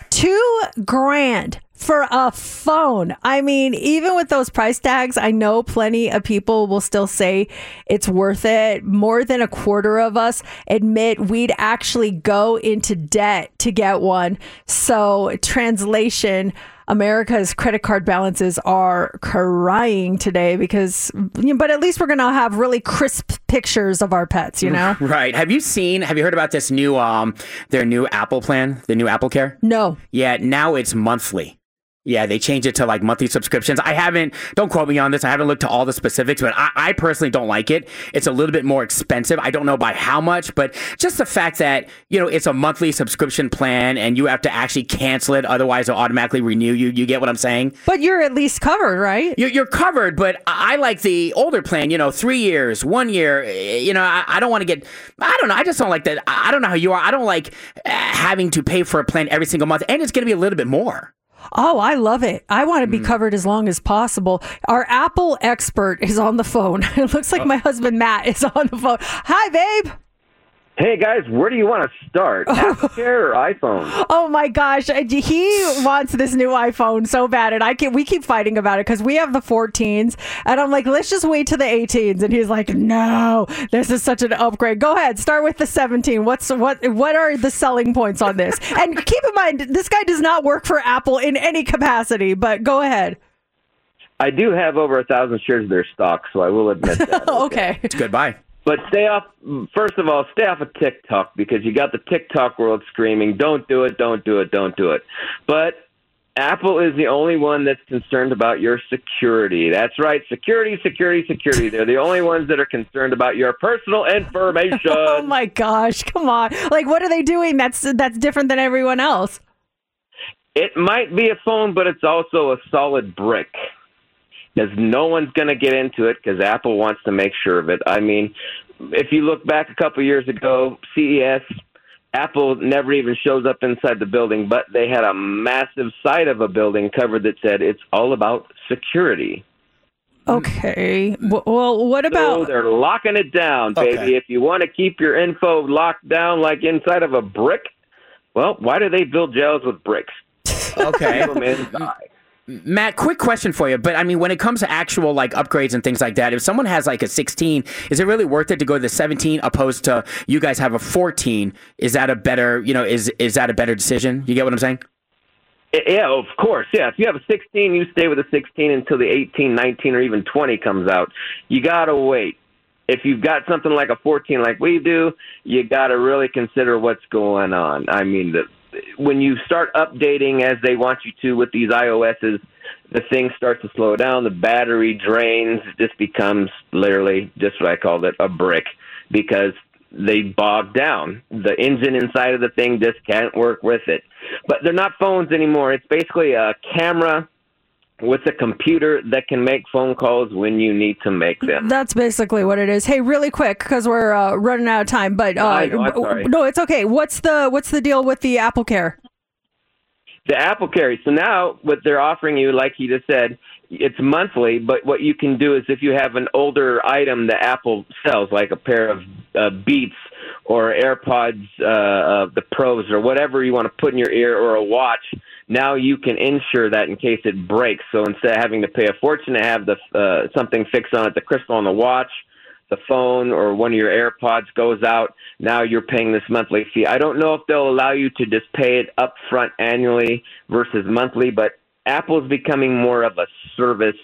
$2,000 for a phone. I mean, even with those price tags, I know plenty of people will still say it's worth it. More than a quarter of us admit we'd actually go into debt to get one. So, translation, America's credit card balances are crying today because, but at least we're going to have really crisp pictures of our pets, you know? Right. Have you heard about this new, their new Apple plan, the new Apple Care? No. Yeah, now it's monthly. Yeah, they changed it to like monthly subscriptions. Don't quote me on this. I haven't looked to all the specifics, but I personally don't like it. It's a little bit more expensive. I don't know by how much, but just the fact that, it's a monthly subscription plan and you have to actually cancel it. Otherwise, it'll automatically renew you. You get what I'm saying? But you're at least covered, right? You're covered, but I like the older plan, 3 years, 1 year. I don't want to get, I don't know. I just don't like that. I don't know how you are. I don't like having to pay for a plan every single month. And it's going to be a little bit more. Oh, I love it. I want to be covered as long as possible. Our Apple expert is on the phone. It looks like my husband, Matt, is on the phone. Hi, babe. Hey, guys, where do you want to start? Apple Care or iPhone? Oh, my gosh. He wants this new iPhone so bad, and we keep fighting about it because we have the 14s, and I'm like, let's just wait to the 18s, and he's like, no, this is such an upgrade. Go ahead, start with the 17. What are the selling points on this? And keep in mind, this guy does not work for Apple in any capacity, but go ahead. I do have over 1,000 shares of their stock, so I will admit that. Okay. It's goodbye. But first of all, stay off of TikTok because you got the TikTok world screaming, don't do it, don't do it, don't do it. But Apple is the only one that's concerned about your security. That's right, security, security, security. They're the only ones that are concerned about your personal information. Oh, my gosh, come on. Like, what are they doing that's different than everyone else? It might be a phone, but it's also a solid brick. Because no one's going to get into it because Apple wants to make sure of it. I mean, if you look back a couple years ago, CES, Apple never even shows up inside the building, but they had a massive side of a building covered that said it's all about security. Okay. Well, what about... So they're locking it down, baby. Okay. If you want to keep your info locked down like inside of a brick, well, why do they build jails with bricks? Okay. Matt, quick question for you. But I mean, when it comes to actual like upgrades and things like that, if someone has like a 16, is it really worth it to go to the 17 opposed to you guys have a 14? Is that a better, is that a better decision? You get what I'm saying? Yeah, of course. Yeah. If you have a 16, you stay with a 16 until the 18, 19, or even 20 comes out. You got to wait. If you've got something like a 14 like we do, you got to really consider what's going on. I mean, when you start updating as they want you to with these iOSs, the thing starts to slow down, the battery drains, it just becomes literally just what I called it, a brick, because they bog down. The engine inside of the thing just can't work with it. But they're not phones anymore. It's basically a camera with a computer that can make phone calls when you need to make them. That's basically what it is. Hey, really quick, because we're running out of time. But I know, I'm sorry. No, it's okay. What's the deal with the Apple Care? The Apple Care. So now what they're offering you, like you just said, it's monthly. But what you can do is if you have an older item that Apple sells, like a pair of Beats or AirPods, the Pros, or whatever you want to put in your ear, or a watch, now you can insure that in case it breaks. So instead of having to pay a fortune to have the something fixed on it, the crystal on the watch, the phone, or one of your AirPods goes out, now you're paying this monthly fee. I don't know if they'll allow you to just pay it up front annually versus monthly, but Apple's becoming more of a service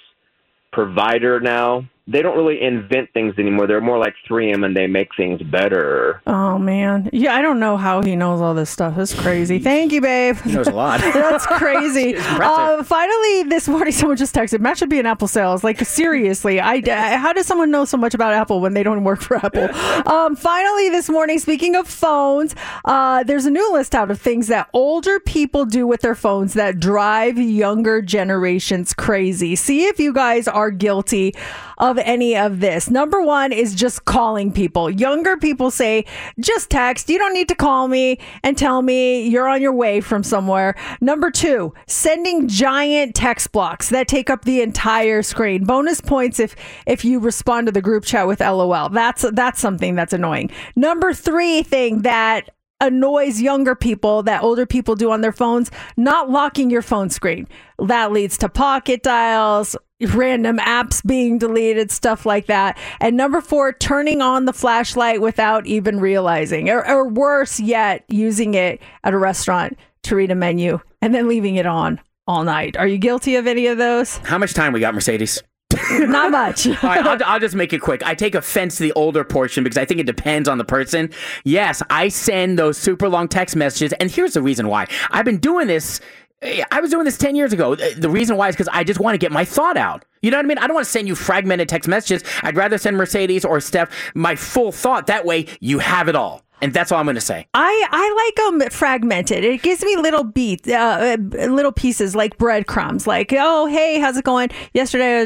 provider now. They don't really invent things anymore. They're more like 3M, and they make things better. Oh, man. Yeah, I don't know how he knows all this stuff. It's crazy. Thank you, babe. He knows a lot. That's crazy. Finally, this morning, someone just texted, Matt should be in Apple sales. Like, seriously. How does someone know so much about Apple when they don't work for Apple? Finally, this morning, speaking of phones, there's a new list out of things that older people do with their phones that drive younger generations crazy. See if you guys are guilty of any of this. Number one is just calling people. Younger people say, just text. You don't need to call me and tell me you're on your way from somewhere. Number two, sending giant text blocks that take up the entire screen. Bonus points if you respond to the group chat with LOL. That's something that's annoying. Number three thing that annoys younger people that older people do on their phones, not locking your phone screen. That leads to pocket dials, random apps being deleted, stuff like that. And number four, turning on the flashlight without even realizing, or worse yet, using it at a restaurant to read a menu and then leaving it on all night. Are you guilty of any of those? How much time we got, Mercedes? Not much. All right, I'll just make it quick. I take offense to the older portion because I think it depends on the person. Yes, I send those super long text messages, and here's the reason why. I've been doing this. I was doing this 10 years ago. The reason why is because I just want to get my thought out. You know what I mean? I don't want to send you fragmented text messages. I'd rather send Mercedes or Steph my full thought. That way, you have it all. And that's all I'm going to say. I like them fragmented. It gives me little beats, little pieces like breadcrumbs. Like, oh, hey, how's it going? Yesterday,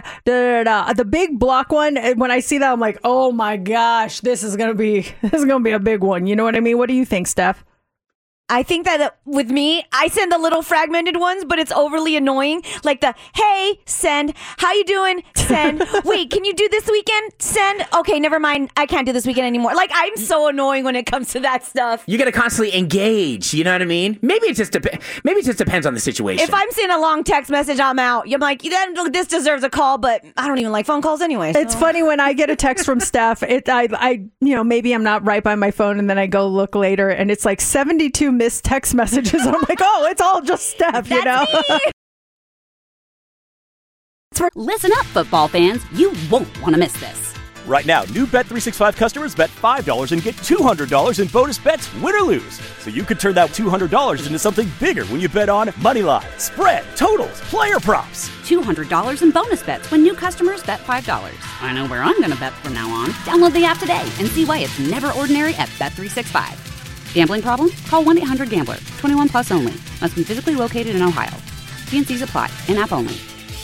the big block one. When I see that, I'm like, oh my gosh, this is gonna be a big one. You know what I mean? What do you think, Steph? I think that with me, I send the little fragmented ones, but it's overly annoying. Like the, hey, send. How you doing? Send. Wait, can you do this weekend? Send. Okay, never mind. I can't do this weekend anymore. Like, I'm so annoying when it comes to that stuff. You got to constantly engage. You know what I mean? Maybe it just depends on the situation. If I'm sending a long text message, I'm out. I'm like, this deserves a call, but I don't even like phone calls anyway. So. It's funny when I get a text from Steph. I maybe I'm not right by my phone, and then I go look later, and it's like 72 missed text messages. I'm like, oh, it's all just Steph, you know? Listen up, football fans. You won't want to miss this. Right now, new Bet365 customers bet $5 and get $200 in bonus bets, win or lose. So you could turn that $200 into something bigger when you bet on Moneyline, spread, totals, player props. $200 in bonus bets when new customers bet $5. I know where I'm going to bet from now on. Download the app today and see why it's never ordinary at Bet365. Gambling problem? Call 1-800-GAMBLER. 21 plus only. Must be physically located in Ohio. T&Cs apply. In-app only.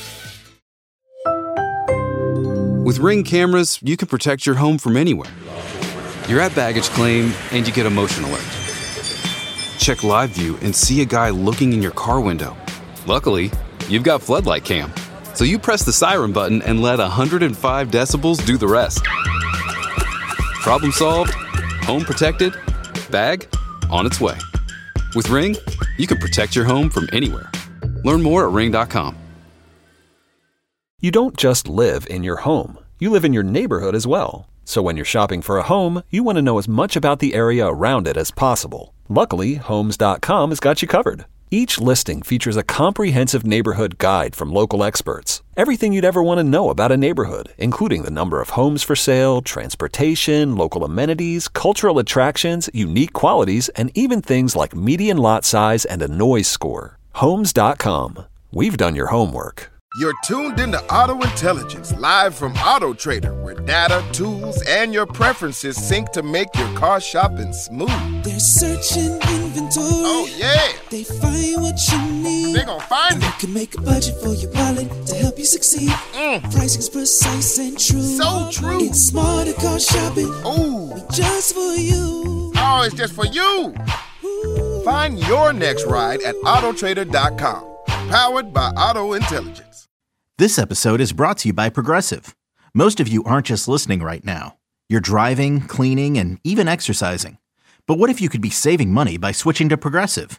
With Ring cameras, you can protect your home from anywhere. You're at baggage claim and you get a motion alert. Check live view and see a guy looking in your car window. Luckily, you've got floodlight cam. So you press the siren button and let 105 decibels do the rest. Problem solved. Home protected. Bag on its way. With Ring, you can protect your home from anywhere. Learn more at ring.com. You don't just live in your home. You live in your neighborhood as well. So when you're shopping for a home, you want to know as much about the area around it as possible. Luckily, Homes.com has got you covered. Each listing features a comprehensive neighborhood guide from local experts. Everything you'd ever want to know about a neighborhood, including the number of homes for sale, transportation, local amenities, cultural attractions, unique qualities, and even things like median lot size and a noise score. Homes.com. We've done your homework. You're tuned into Auto Intelligence, live from Auto Trader, where data, tools, and your preferences sync to make your car shopping smooth. They're searching inventory. Oh, yeah. They find what you need. They're gonna find it. You can make a budget for your wallet to help you succeed. Pricing's precise and true. So true. It's smarter car shopping. Ooh. Just for you. Oh, it's just for you. Ooh. Find your next ride at autotrader.com. Powered by Auto Intelligence. This episode is brought to you by Progressive. Most of you aren't just listening right now. You're driving, cleaning, and even exercising. But what if you could be saving money by switching to Progressive?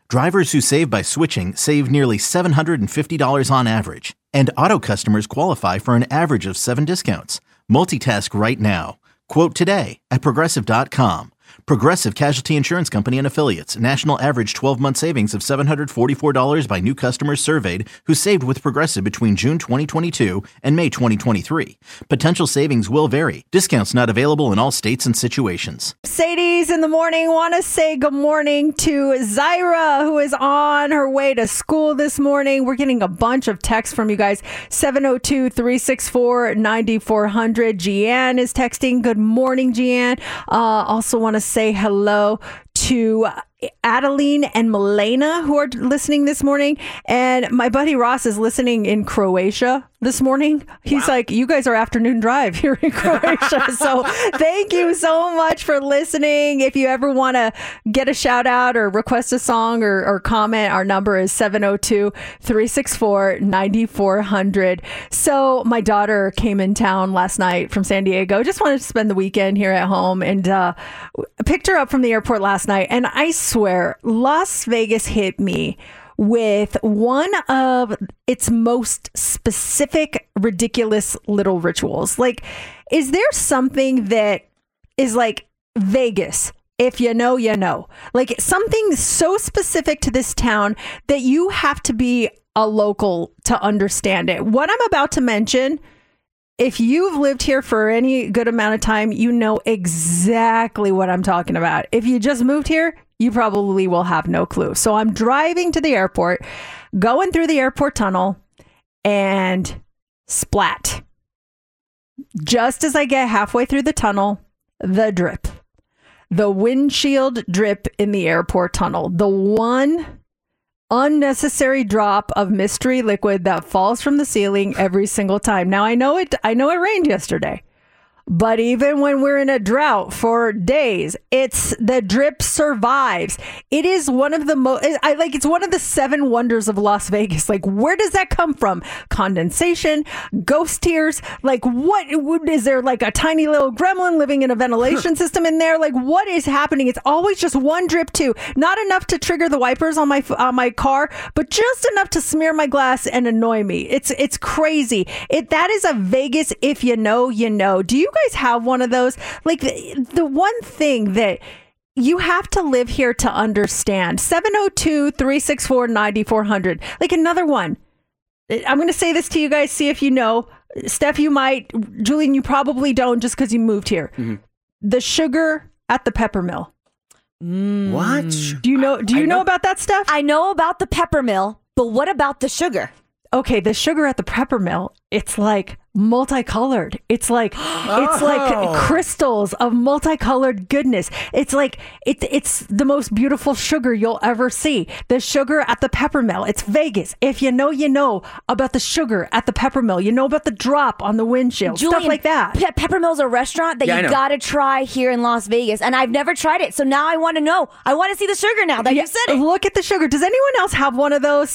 Drivers who save by switching save nearly $750 on average, and auto customers qualify for an average of 7 discounts. Multitask right now. Quote today at Progressive.com. Progressive Casualty Insurance Company and Affiliates. National average 12-month savings of $744 by new customers surveyed who saved with Progressive between June 2022 and May 2023. Potential savings will vary. Discounts not available in all states and situations. Mercedes in the morning. Want to say good morning to Zyra, who is on her way to school this morning. We're getting a bunch of texts from you guys. 702-364-9400. Jeanne is texting. Good morning, Jeanne. Also want to say hello to Adeline and Milena, who are listening this morning. And my buddy Ross is listening in Croatia this morning. He's like, you guys are afternoon drive here in Croatia. So thank you so much for listening. If you ever want to get a shout out or request a song or comment, our number is 702-364-9400. So my daughter came in town last night from San Diego. Just wanted to spend the weekend here at home, and picked her up from the airport last night. And I swear, Las Vegas hit me with one of its most specific, ridiculous little rituals. Like, is there something that is like Vegas? If you know, you know. Like, something so specific to this town that you have to be a local to understand it. What I'm about to mention, if you've lived here for any good amount of time, you know exactly what I'm talking about. If you just moved here, you probably will have no clue. So I'm driving to the airport, going through the airport tunnel, and splat. Just as I get halfway through the tunnel, the drip. The windshield drip in the airport tunnel. The one unnecessary drop of mystery liquid that falls from the ceiling every single time. Now, I know it rained yesterday, but even when we're in a drought for days, the drip survives. It is one of the it's one of the 7 wonders of Las Vegas. Like, where does that come from? Condensation, ghost tears. Like, what is there, like a tiny little gremlin living in a ventilation system in there? Like, what is happening? It's always just one drip too. Not enough to trigger the wipers on my car, but just enough to smear my glass and annoy me. It's crazy. That is a Vegas, if you know, you know. Do you guys have one of those? Like, the one thing that you have to live here to understand. 702-364-9400. Like, another one. I'm going to say this to you guys, see if you know. Steph, you might. Julian, you probably don't, just because you moved here. Mm-hmm. The sugar at the pepper mill. What? Do you know about that stuff? I know about the pepper mill, but what about the sugar? Okay, the sugar at the pepper mill, it's like multicolored. It's like crystals of multicolored goodness. It's like it's the most beautiful sugar you'll ever see. The sugar at the pepper mill. It's Vegas. If you know, you know about the sugar at the pepper mill. You know about the drop on the windshield. Julian, stuff like that. Pepper Mill's a restaurant that you gotta try here in Las Vegas, and I've never tried it. So now I want to know. I want to see the sugar now that you said it. Look at the sugar. Does anyone else have one of those?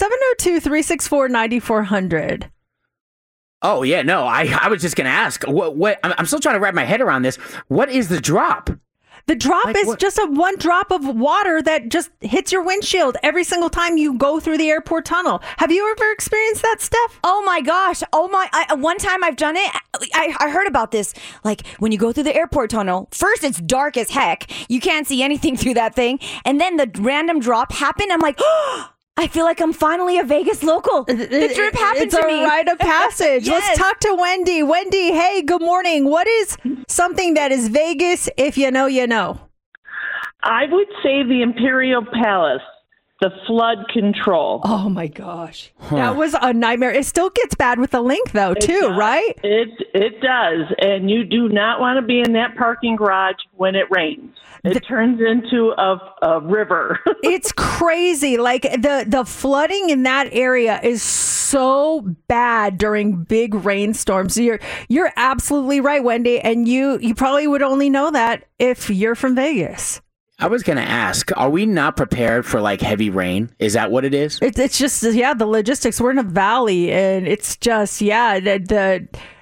702-364-9400. Oh, yeah, no, I was just going to ask. What? I'm still trying to wrap my head around this. What is the drop? The drop is just one drop of water that just hits your windshield every single time you go through the airport tunnel. Have you ever experienced that, Steph? Oh, my gosh. One time I've done it. I heard about this. Like, when you go through the airport tunnel, first it's dark as heck. You can't see anything through that thing. And then the random drop happened. I'm like, oh, I feel like I'm finally a Vegas local. The drip happened to me. It's a rite of passage. Yes. Let's talk to Wendy. Wendy, hey, good morning. What is something that is Vegas, if you know, you know? I would say the Imperial Palace, the flood control. Oh, my gosh. That was a nightmare. It still gets bad with the link, though, right? It does. And you do not want to be in that parking garage when it rains. It turns into a river. It's crazy. Like, the flooding in that area is so bad during big rainstorms. You're absolutely right, Wendy. And you probably would only know that if you're from Vegas. I was going to ask, are we not prepared for like heavy rain? Is that what it is? It's just, the logistics. We're in a valley, and it's just, the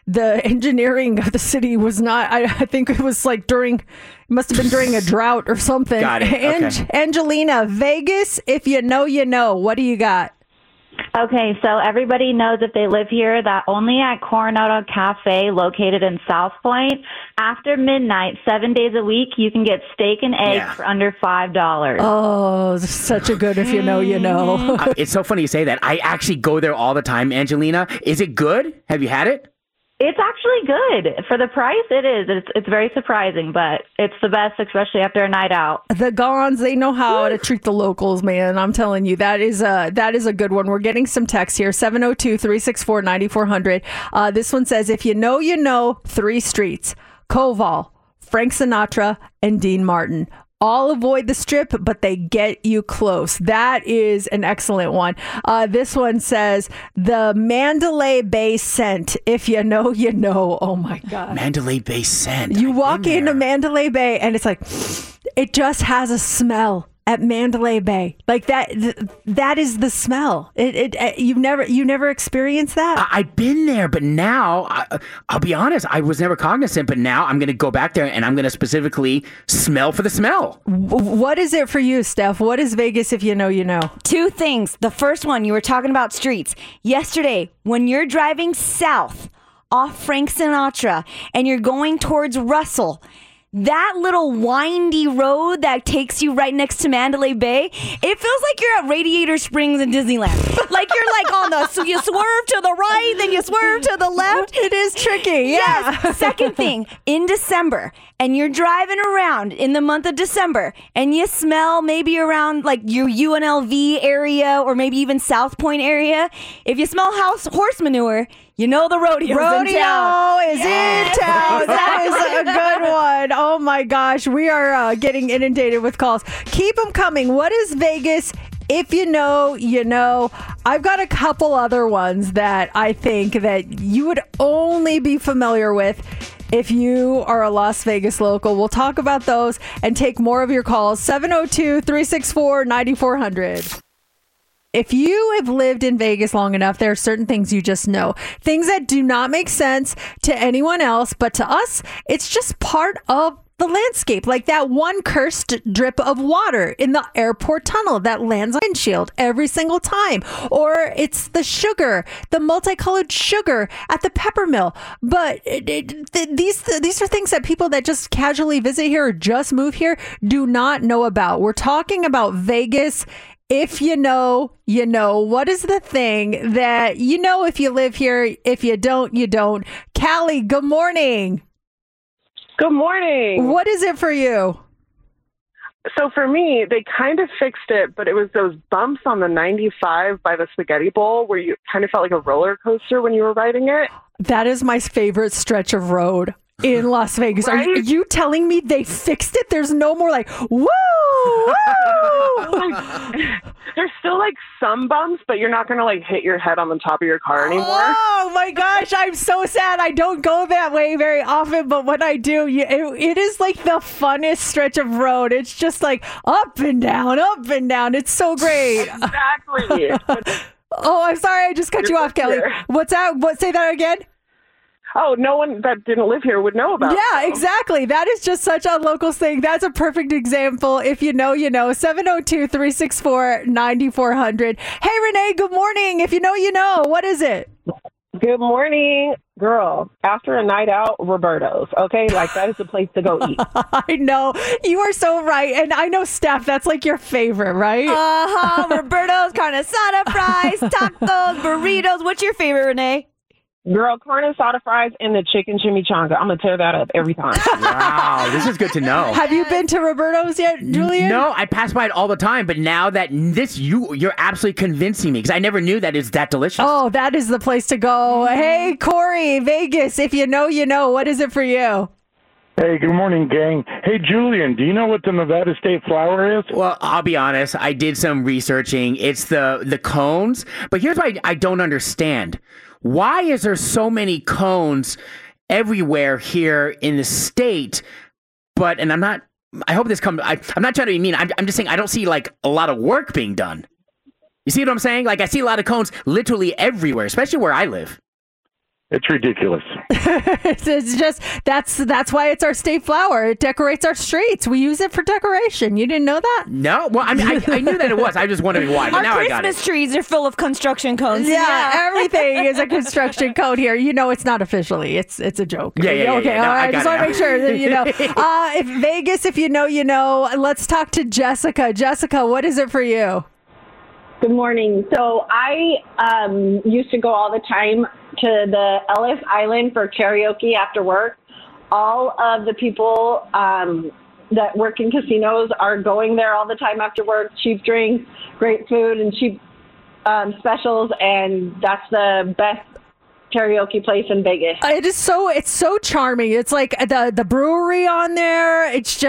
the engineering of the city was not. I think it was like must have been during a drought or something. Got it. Okay. Angelina, Vegas, if you know, you know. What do you got? Okay, so everybody knows if they live here that only at Coronado Cafe, located in South Point, after midnight, 7 days a week, you can get steak and eggs for under $5. Oh, such a good if you know, you know. It's so funny you say that. I actually go there all the time, Angelina. Is it good? Have you had it? It's actually good. For the price, it is. It's very surprising, but it's the best, especially after a night out. The Gons, they know how to treat the locals, man. I'm telling you, that is a good one. We're getting some text here, 702-364-9400. This one says, if you know, 3 streets, Koval, Frank Sinatra, and Dean Martin. All avoid the Strip, but they get you close. That is an excellent one. This one says, the Mandalay Bay scent. If you know, you know. Oh, my God. Mandalay Bay scent. You walk into Mandalay Bay, and it's like, it just has a smell at Mandalay Bay. Like that is the smell. You've never experienced that? I've been there, but now, I'll be honest, I was never cognizant, but now I'm going to go back there and I'm going to specifically smell for the smell. What is it for you, Steph? What is Vegas if you know, you know? 2 things. The first one, you were talking about streets. Yesterday, when you're driving south off Frank Sinatra and you're going towards Russell, that little windy road that takes you right next to Mandalay Bay, it feels like you're at Radiator Springs in Disneyland. Like you're like so you swerve to the right, then you swerve to the left. It is tricky, yeah. Yes. Second thing, in December, and you're driving around in the month of December, and you smell maybe around like your UNLV area or maybe even South Point area. If you smell horse manure, you know the rodeo is in town. That is a good one. Oh my gosh, we are getting inundated with calls. Keep them coming. What is Vegas? If you know, you know. I've got a couple other ones that I think that you would only be familiar with if you are a Las Vegas local. We'll talk about those and take more of your calls. 702-364-9400. If you have lived in Vegas long enough, there are certain things you just know. Things that do not make sense to anyone else, but to us, it's just part of the landscape. Like that one cursed drip of water in the airport tunnel that lands on the windshield every single time. Or it's the sugar, the multicolored sugar at the pepper mill. But these are things that people that just casually visit here or just move here do not know about. We're talking about Vegas. If you know, you know. What is the thing that you know if you live here? If you don't, you don't. Callie, good morning. Good morning. What is it for you? So for me, they kind of fixed it, but it was those bumps on the 95 by the Spaghetti Bowl where you kind of felt like a roller coaster when you were riding it. That is my favorite stretch of road in Las Vegas. Right? Are you telling me they fixed it? There's no more like, woo, woo. There's still like some bumps, but you're not going to like hit your head on the top of your car anymore. Oh my gosh, I'm so sad. I don't go that way very often, but when I do, it is like the funnest stretch of road. It's just like up and down, up and down. It's so great. Exactly. Oh, I'm sorry. I just cut you off, Kelly. What's that? Say that again. Oh, no one that didn't live here would know about it. Yeah, exactly. That is just such a local thing. That's a perfect example. If you know, you know. 702-364-9400. Hey, Renee, good morning. If you know, you know. What is it? Good morning, girl. After a night out, Roberto's, okay? Like, that is the place to go eat. I know. You are so right. And I know, Steph, that's like your favorite, right? Roberto's, carne asada fries, tacos, burritos. What's your favorite, Renee? Girl, carne asada fries and the chicken chimichanga. I'm going to tear that up every time. Wow, this is good to know. Have you been to Roberto's yet, Julian? No, I pass by it all the time, but now that you're absolutely convincing me because I never knew that it's that delicious. Oh, that is the place to go. Hey, Corey, Vegas, if you know, you know. What is it for you? Hey, good morning, gang. Hey, Julian, do you know what the Nevada State flower is? Well, I'll be honest. I did some researching. It's the cones, but here's what I don't understand. Why is there so many cones everywhere here in the state? And I hope this comes, I'm not trying to be mean. I'm just saying I don't see like a lot of work being done. You see what I'm saying? Like I see a lot of cones literally everywhere, especially where I live. It's ridiculous. It's just that's why it's our state flower. It decorates our streets. We use it for decoration. You didn't know that? No. Well, I mean, I knew that it was. I just wondering why. But Our now I got it. Christmas trees are full of construction cones. Yeah, everything is a construction code here. You know, it's not officially. It's a joke. Yeah. Okay, No, all right. I Just got want it to make sure that you know. If Vegas, if you know, you know. Let's talk to Jessica. Jessica, what is it for you? Good morning. So I used to go all the time to the Ellis Island for karaoke after work. All of the people that work in casinos are going there all the time after work. Cheap drinks, great food, and cheap specials, and that's the best karaoke place in Vegas. It's so charming. It's like the brewery on there. It's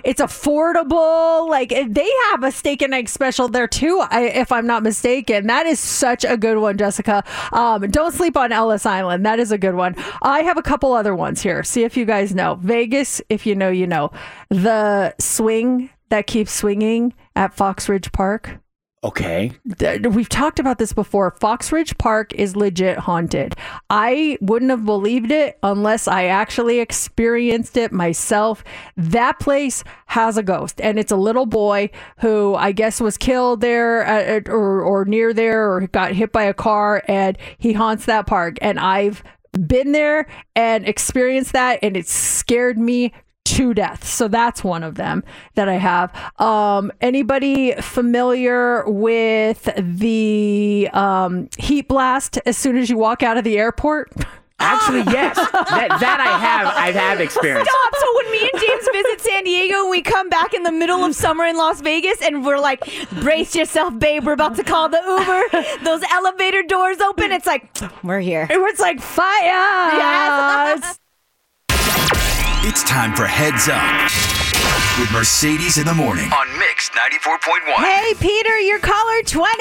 affordable. Like they have a steak and egg special there too, if I'm not mistaken. That is such a good one, Jessica. Don't sleep on Ellis Island. That is a good one. I have a couple other ones here. See if you guys know. Vegas, if you know, you know. The swing that keeps swinging at Fox Ridge Park. Okay. We've talked about this before. Fox Ridge Park is legit haunted. I wouldn't have believed it unless I actually experienced it myself. That place has a ghost, and it's a little boy who I guess was killed there or near there or got hit by a car, and he haunts that park. And I've been there and experienced that, and it scared me to death. So that's one of them that I have. Anybody familiar with the heat blast as soon as you walk out of the airport? Actually, yes. That I have experienced. Stop. So when me and James visit San Diego, we come back in the middle of summer in Las Vegas, and we're like, brace yourself, babe. We're about to call the Uber. Those elevator doors open. It's like, we're here. It's like fire. Yes. It's time for Heads Up with Mercedes in the Morning on Mix 94.1. Hey, Peter, you're caller 20.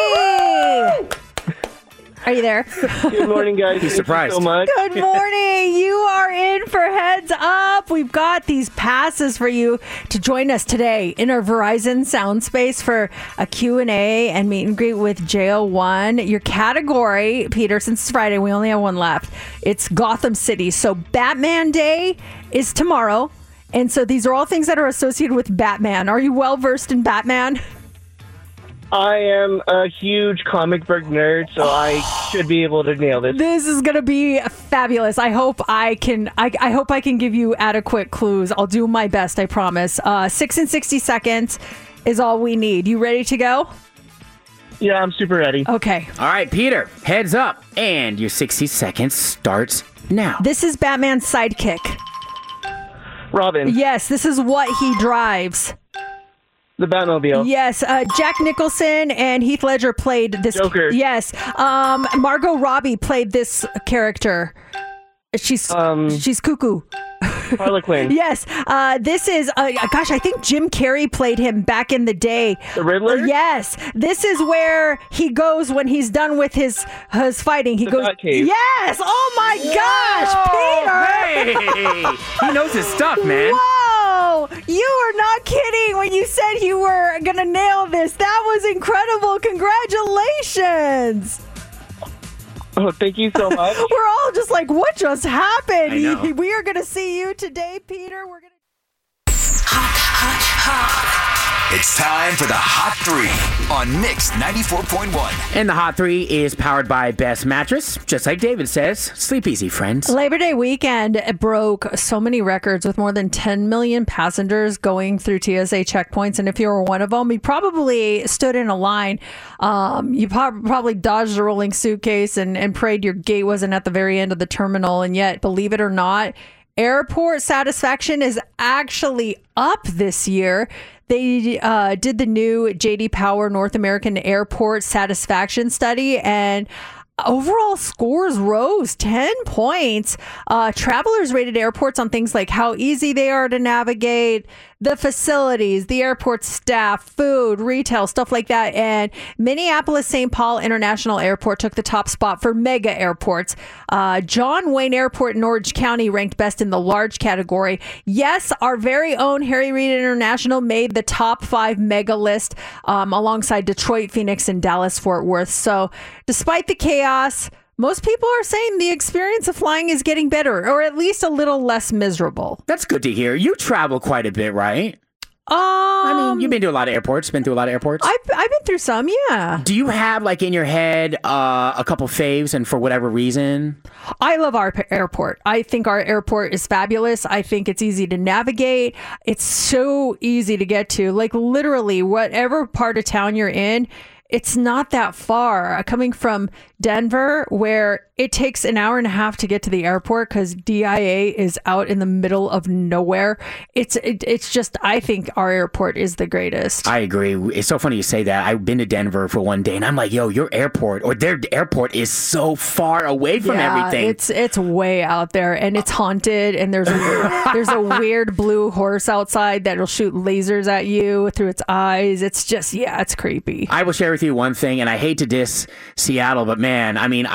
Are you there? Good morning, guys. He's surprised. Thank you so much. Good morning. You are in for Heads Up. We've got these passes for you to join us today in our Verizon sound space for a Q&A and meet and greet with JO1. Your category, Peter, since it's Friday, we only have one left. It's Gotham City. So Batman Day is tomorrow. And so these are all things that are associated with Batman. Are you well versed in Batman? I am a huge comic book nerd, so I should be able to nail this. This is going to be fabulous. I hope I can give you adequate clues. I'll do my best, I promise. 6 and 60 seconds is all we need. You ready to go? Yeah, I'm super ready. Okay. All right, Peter, heads up. And your 60 seconds starts now. This is Batman's sidekick. Robin. Yes, this is what he drives. The Batmobile. Yes, Jack Nicholson and Heath Ledger played this. Joker. Yes, Margot Robbie played this character. She's cuckoo. Harlequin. Yes, this is, gosh, I think Jim Carrey played him back in the day. The Riddler? Yes, this is where he goes when he's done with his fighting. He goes, Batcave. yes, oh my gosh, Peter! Hey, he knows his stuff, man. Whoa, you are not kidding when you said you were going to nail this. That was incredible. Congratulations. Oh, thank you so much. We're all just like, what just happened? I know. We are going to see you today, Peter. We're going to. It's time for the Hot 3 on Mix 94.1. And the Hot 3 is powered by Best Mattress. Just like David says, sleep easy, friends. Labor Day weekend broke so many records with more than 10 million passengers going through TSA checkpoints. And if you were one of them, you probably stood in a line. You probably dodged a rolling suitcase and prayed your gate wasn't at the very end of the terminal. And yet, believe it or not, airport satisfaction is actually up this year. They did the new J.D. Power North American Airport Satisfaction Study, and overall scores rose 10 points. Travelers rated airports on things like how easy they are to navigate, the facilities, the airport staff, food, retail, stuff like that. And Minneapolis St. Paul International Airport took the top spot for mega airports. John Wayne Airport in Orange County ranked best in the large category. Yes, our very own Harry Reid International made the top 5 mega list alongside Detroit, Phoenix, and Dallas Fort Worth. So despite the chaos, most people are saying the experience of flying is getting better, or at least a little less miserable. That's good to hear. You travel quite a bit, right? I mean, you've been to a lot of airports. Been through a lot of airports. I've been through some, yeah. Do you have like in your head a couple faves, and for whatever reason? I love our airport. I think our airport is fabulous. I think it's easy to navigate. It's so easy to get to. Like literally, whatever part of town you're in, it's not that far. Coming from Denver, where it takes an hour and a half to get to the airport because DIA is out in the middle of nowhere. It's just, I think our airport is the greatest. I agree. It's so funny you say that. I've been to Denver for one day and I'm like, yo, your airport or their airport is so far away from everything. It's way out there and it's haunted and there's a weird blue horse outside that'll shoot lasers at you through its eyes. It's just, it's creepy. I will share with you one thing, and I hate to diss Seattle, but man, I mean,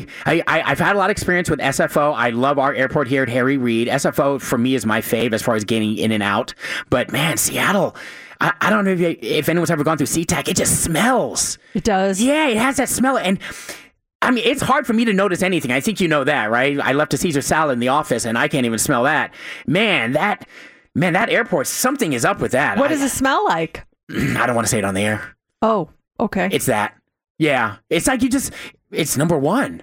I've had a lot of experience with SFO. I love our airport here at Harry Reid. SFO for me is my fave as far as getting in and out. But man, Seattle, I don't know if anyone's ever gone through SeaTac. It just smells. It does. Yeah, it has that smell. And I mean, it's hard for me to notice anything. I think you know that, right? I left a Caesar salad in the office and I can't even smell that. Man, that airport, something is up with that. What does it smell like? I don't want to say it on the air. Oh, okay. It's that. Yeah. It's like it's number one.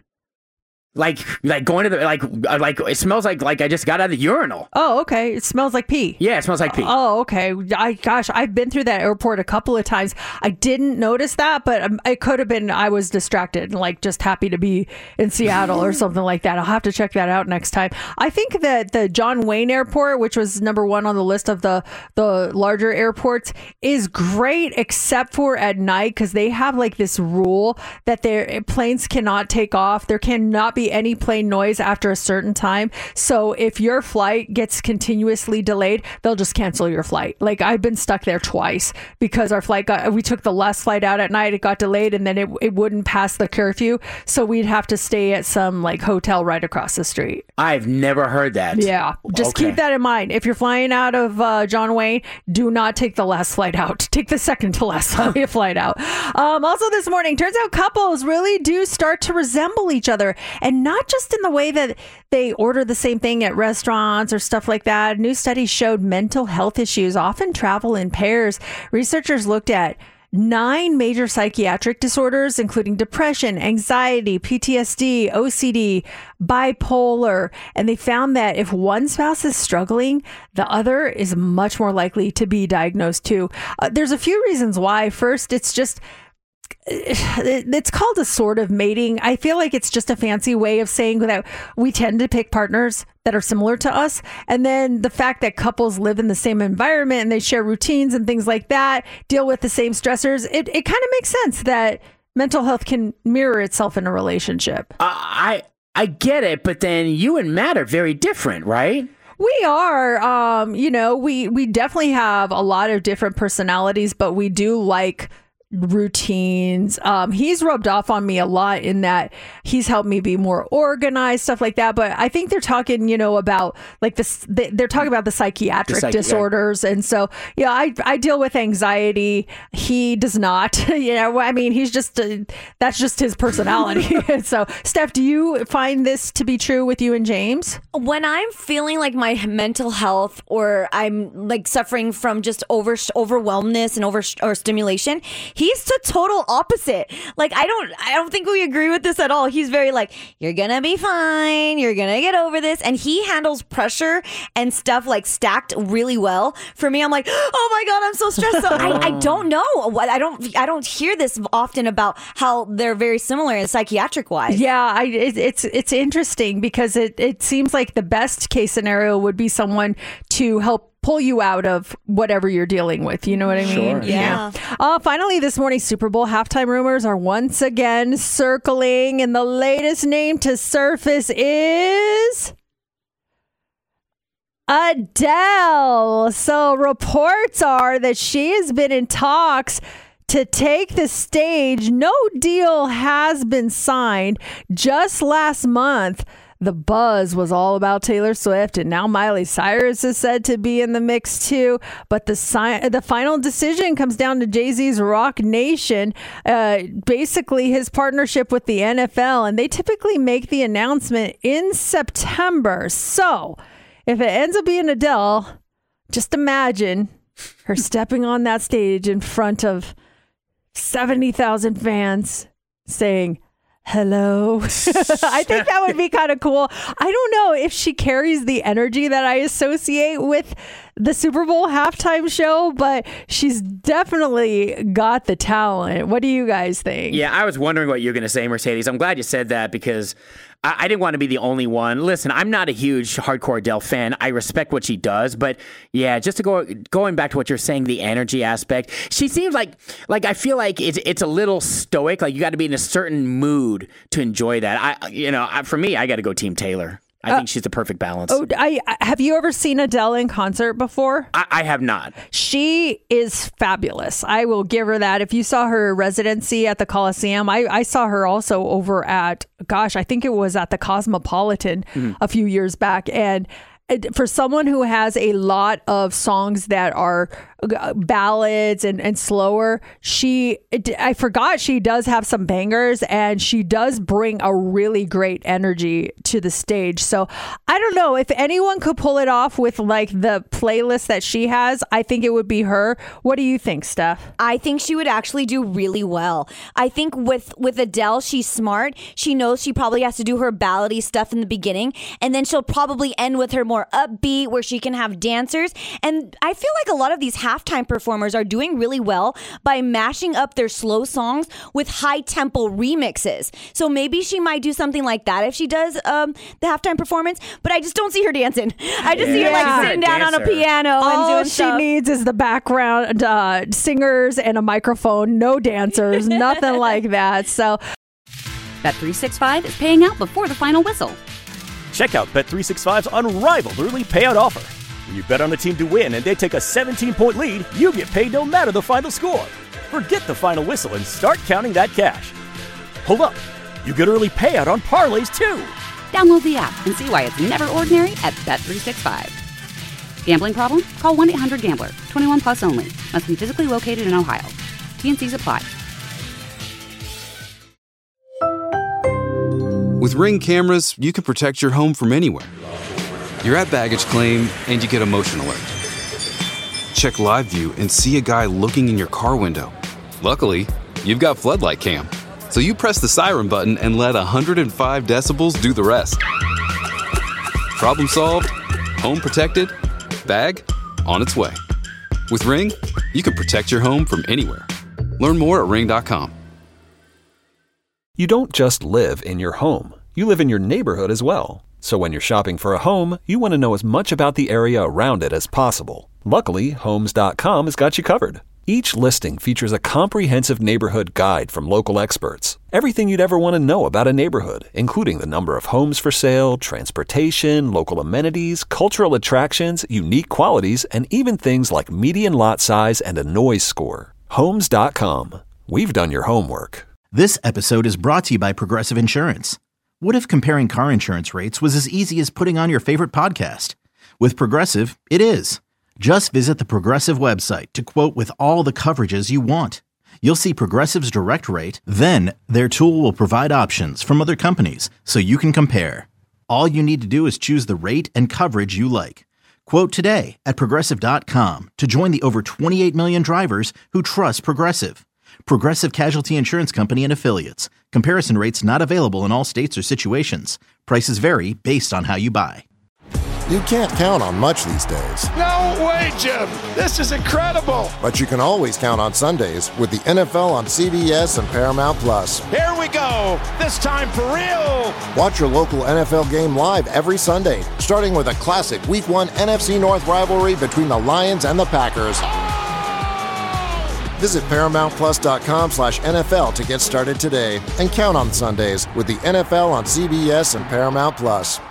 Like going to the, like it smells like I just got out of the urinal. Oh, okay. It smells like pee. Yeah, it smells like pee. Oh, okay. I've been through that airport a couple of times. I didn't notice that, but it could have been I was distracted and like just happy to be in Seattle or something like that. I'll have to check that out next time. I think that the John Wayne Airport, which was number one on the list of the larger airports, is great except for at night because they have like this rule that their planes cannot take off. There cannot be any plane noise after a certain time. So if your flight gets continuously delayed, they'll just cancel your flight. Like I've been stuck there twice because our flight we took the last flight out at night. It got delayed and then it wouldn't pass the curfew. So we'd have to stay at some like hotel right across the street. I've never heard that. Yeah. Just keep that in mind. If you're flying out of John Wayne, do not take the last flight out. Take the second to last flight out. Also this morning, turns out couples really do start to resemble each other, and not just in the way that they order the same thing at restaurants or stuff like that. New studies showed mental health issues often travel in pairs. Researchers looked at 9 major psychiatric disorders, including depression, anxiety, PTSD, OCD, bipolar, and they found that if one spouse is struggling, the other is much more likely to be diagnosed too. There's a few reasons why. First, it's called assortative mating. I feel like it's just a fancy way of saying that we tend to pick partners that are similar to us. And then the fact that couples live in the same environment and they share routines and things like that, deal with the same stressors, it kind of makes sense that mental health can mirror itself in a relationship. I get it, but then you and Matt are very different, right? We are. We definitely have a lot of different personalities, but we do like routines. He's rubbed off on me a lot in that he's helped me be more organized, stuff like that. But I think they're talking, about like this. They're talking about the psychiatric disorders, and so I deal with anxiety. He does not. He's just that's just his personality. So, Steph, do you find this to be true with you and James? When I'm feeling like my mental health, or I'm like suffering from just overwhelmness and or stimulation, he's the total opposite. Like I don't think we agree with this at all. He's very like, you're gonna be fine, you're gonna get over this, and he handles pressure and stuff like stacked really well. For me, I'm like, oh my god, I'm so stressed. So I don't know. I don't hear this often about how they're very similar in psychiatric wise. Yeah, it's interesting because it seems like the best case scenario would be someone to help pull you out of whatever you're dealing with. You know what I mean? Sure. Yeah. Finally, this morning, Super Bowl halftime rumors are once again circling, and the latest name to surface is Adele. So reports are that she has been in talks to take the stage. No deal has been signed. Just last month, the buzz was all about Taylor Swift, and now Miley Cyrus is said to be in the mix too. But the final decision comes down to Jay-Z's Rock Nation, basically his partnership with the NFL, and they typically make the announcement in September. So if it ends up being Adele, just imagine her stepping on that stage in front of 70,000 fans saying, hello. I think that would be kind of cool. I don't know if she carries the energy that I associate with the Super Bowl halftime show, but she's definitely got the talent. What do you guys think? Yeah, I was wondering what you're going to say, Mercedes. I'm glad you said that because I didn't want to be the only one. Listen, I'm not a huge hardcore Adele fan. I respect what she does, but yeah, just to going back to what you're saying, the energy aspect, she seems like I feel like it's a little stoic. Like you got to be in a certain mood to enjoy that. For me, I got to go Team Taylor. I think she's the perfect balance. Have you ever seen Adele in concert before? I have not. She is fabulous. I will give her that. If you saw her residency at the Coliseum, I saw her also over at, I think it was at the Cosmopolitan a few years back. And for someone who has a lot of songs that are ballads and slower, I forgot she does have some bangers, and she does bring a really great energy to the stage. So I don't know if anyone could pull it off with like the playlist that she has. I think it would be her. What do you think, Steph? I think she would actually do really well. I think with Adele, she's smart. She knows she probably has to do her ballady stuff in the beginning, and then she'll probably end with her more upbeat where she can have dancers. And I feel like a lot of these halftime performers are doing really well by mashing up their slow songs with high tempo remixes. So maybe she might do something like that if she does the halftime performance, but I just don't see her dancing. I just see her like sitting down on a piano and doing stuff. All she needs is the background singers and a microphone, no dancers, nothing like that. So Bet365 is paying out before the final whistle. Check out Bet365's unrivaled early payout offer. When you bet on a team to win and they take a 17-point lead, you get paid no matter the final score. Forget the final whistle and start counting that cash. Hold up. You get early payout on parlays, too. Download the app and see why it's never ordinary at Bet365. Gambling problem? Call 1-800-GAMBLER. 21 plus only. Must be physically located in Ohio. T&Cs apply. With Ring cameras, you can protect your home from anywhere. You're at baggage claim and you get a motion alert. Check live view and see a guy looking in your car window. Luckily, you've got floodlight cam. So you press the siren button and let 105 decibels do the rest. Problem solved, home protected, bag on its way. With Ring, you can protect your home from anywhere. Learn more at ring.com. You don't just live in your home. You live in your neighborhood as well. So when you're shopping for a home, you want to know as much about the area around it as possible. Luckily, Homes.com has got you covered. Each listing features a comprehensive neighborhood guide from local experts. Everything you'd ever want to know about a neighborhood, including the number of homes for sale, transportation, local amenities, cultural attractions, unique qualities, and even things like median lot size and a noise score. Homes.com. We've done your homework. This episode is brought to you by Progressive Insurance. What if comparing car insurance rates was as easy as putting on your favorite podcast? With Progressive, it is. Just visit the Progressive website to quote with all the coverages you want. You'll see Progressive's direct rate, then their tool will provide options from other companies so you can compare. All you need to do is choose the rate and coverage you like. Quote today at Progressive.com to join the over 28 million drivers who trust Progressive. Progressive Casualty Insurance Company and Affiliates. Comparison rates not available in all states or situations. Prices vary based on how you buy. You can't count on much these days. No way, Jim. This is incredible. But you can always count on Sundays with the NFL on CBS and Paramount Plus. Here we go. This time for real. Watch your local NFL game live every Sunday, starting with a classic Week 1 NFC North rivalry between the Lions and the Packers. Visit ParamountPlus.com/NFL to get started today and count on Sundays with the NFL on CBS and Paramount Plus.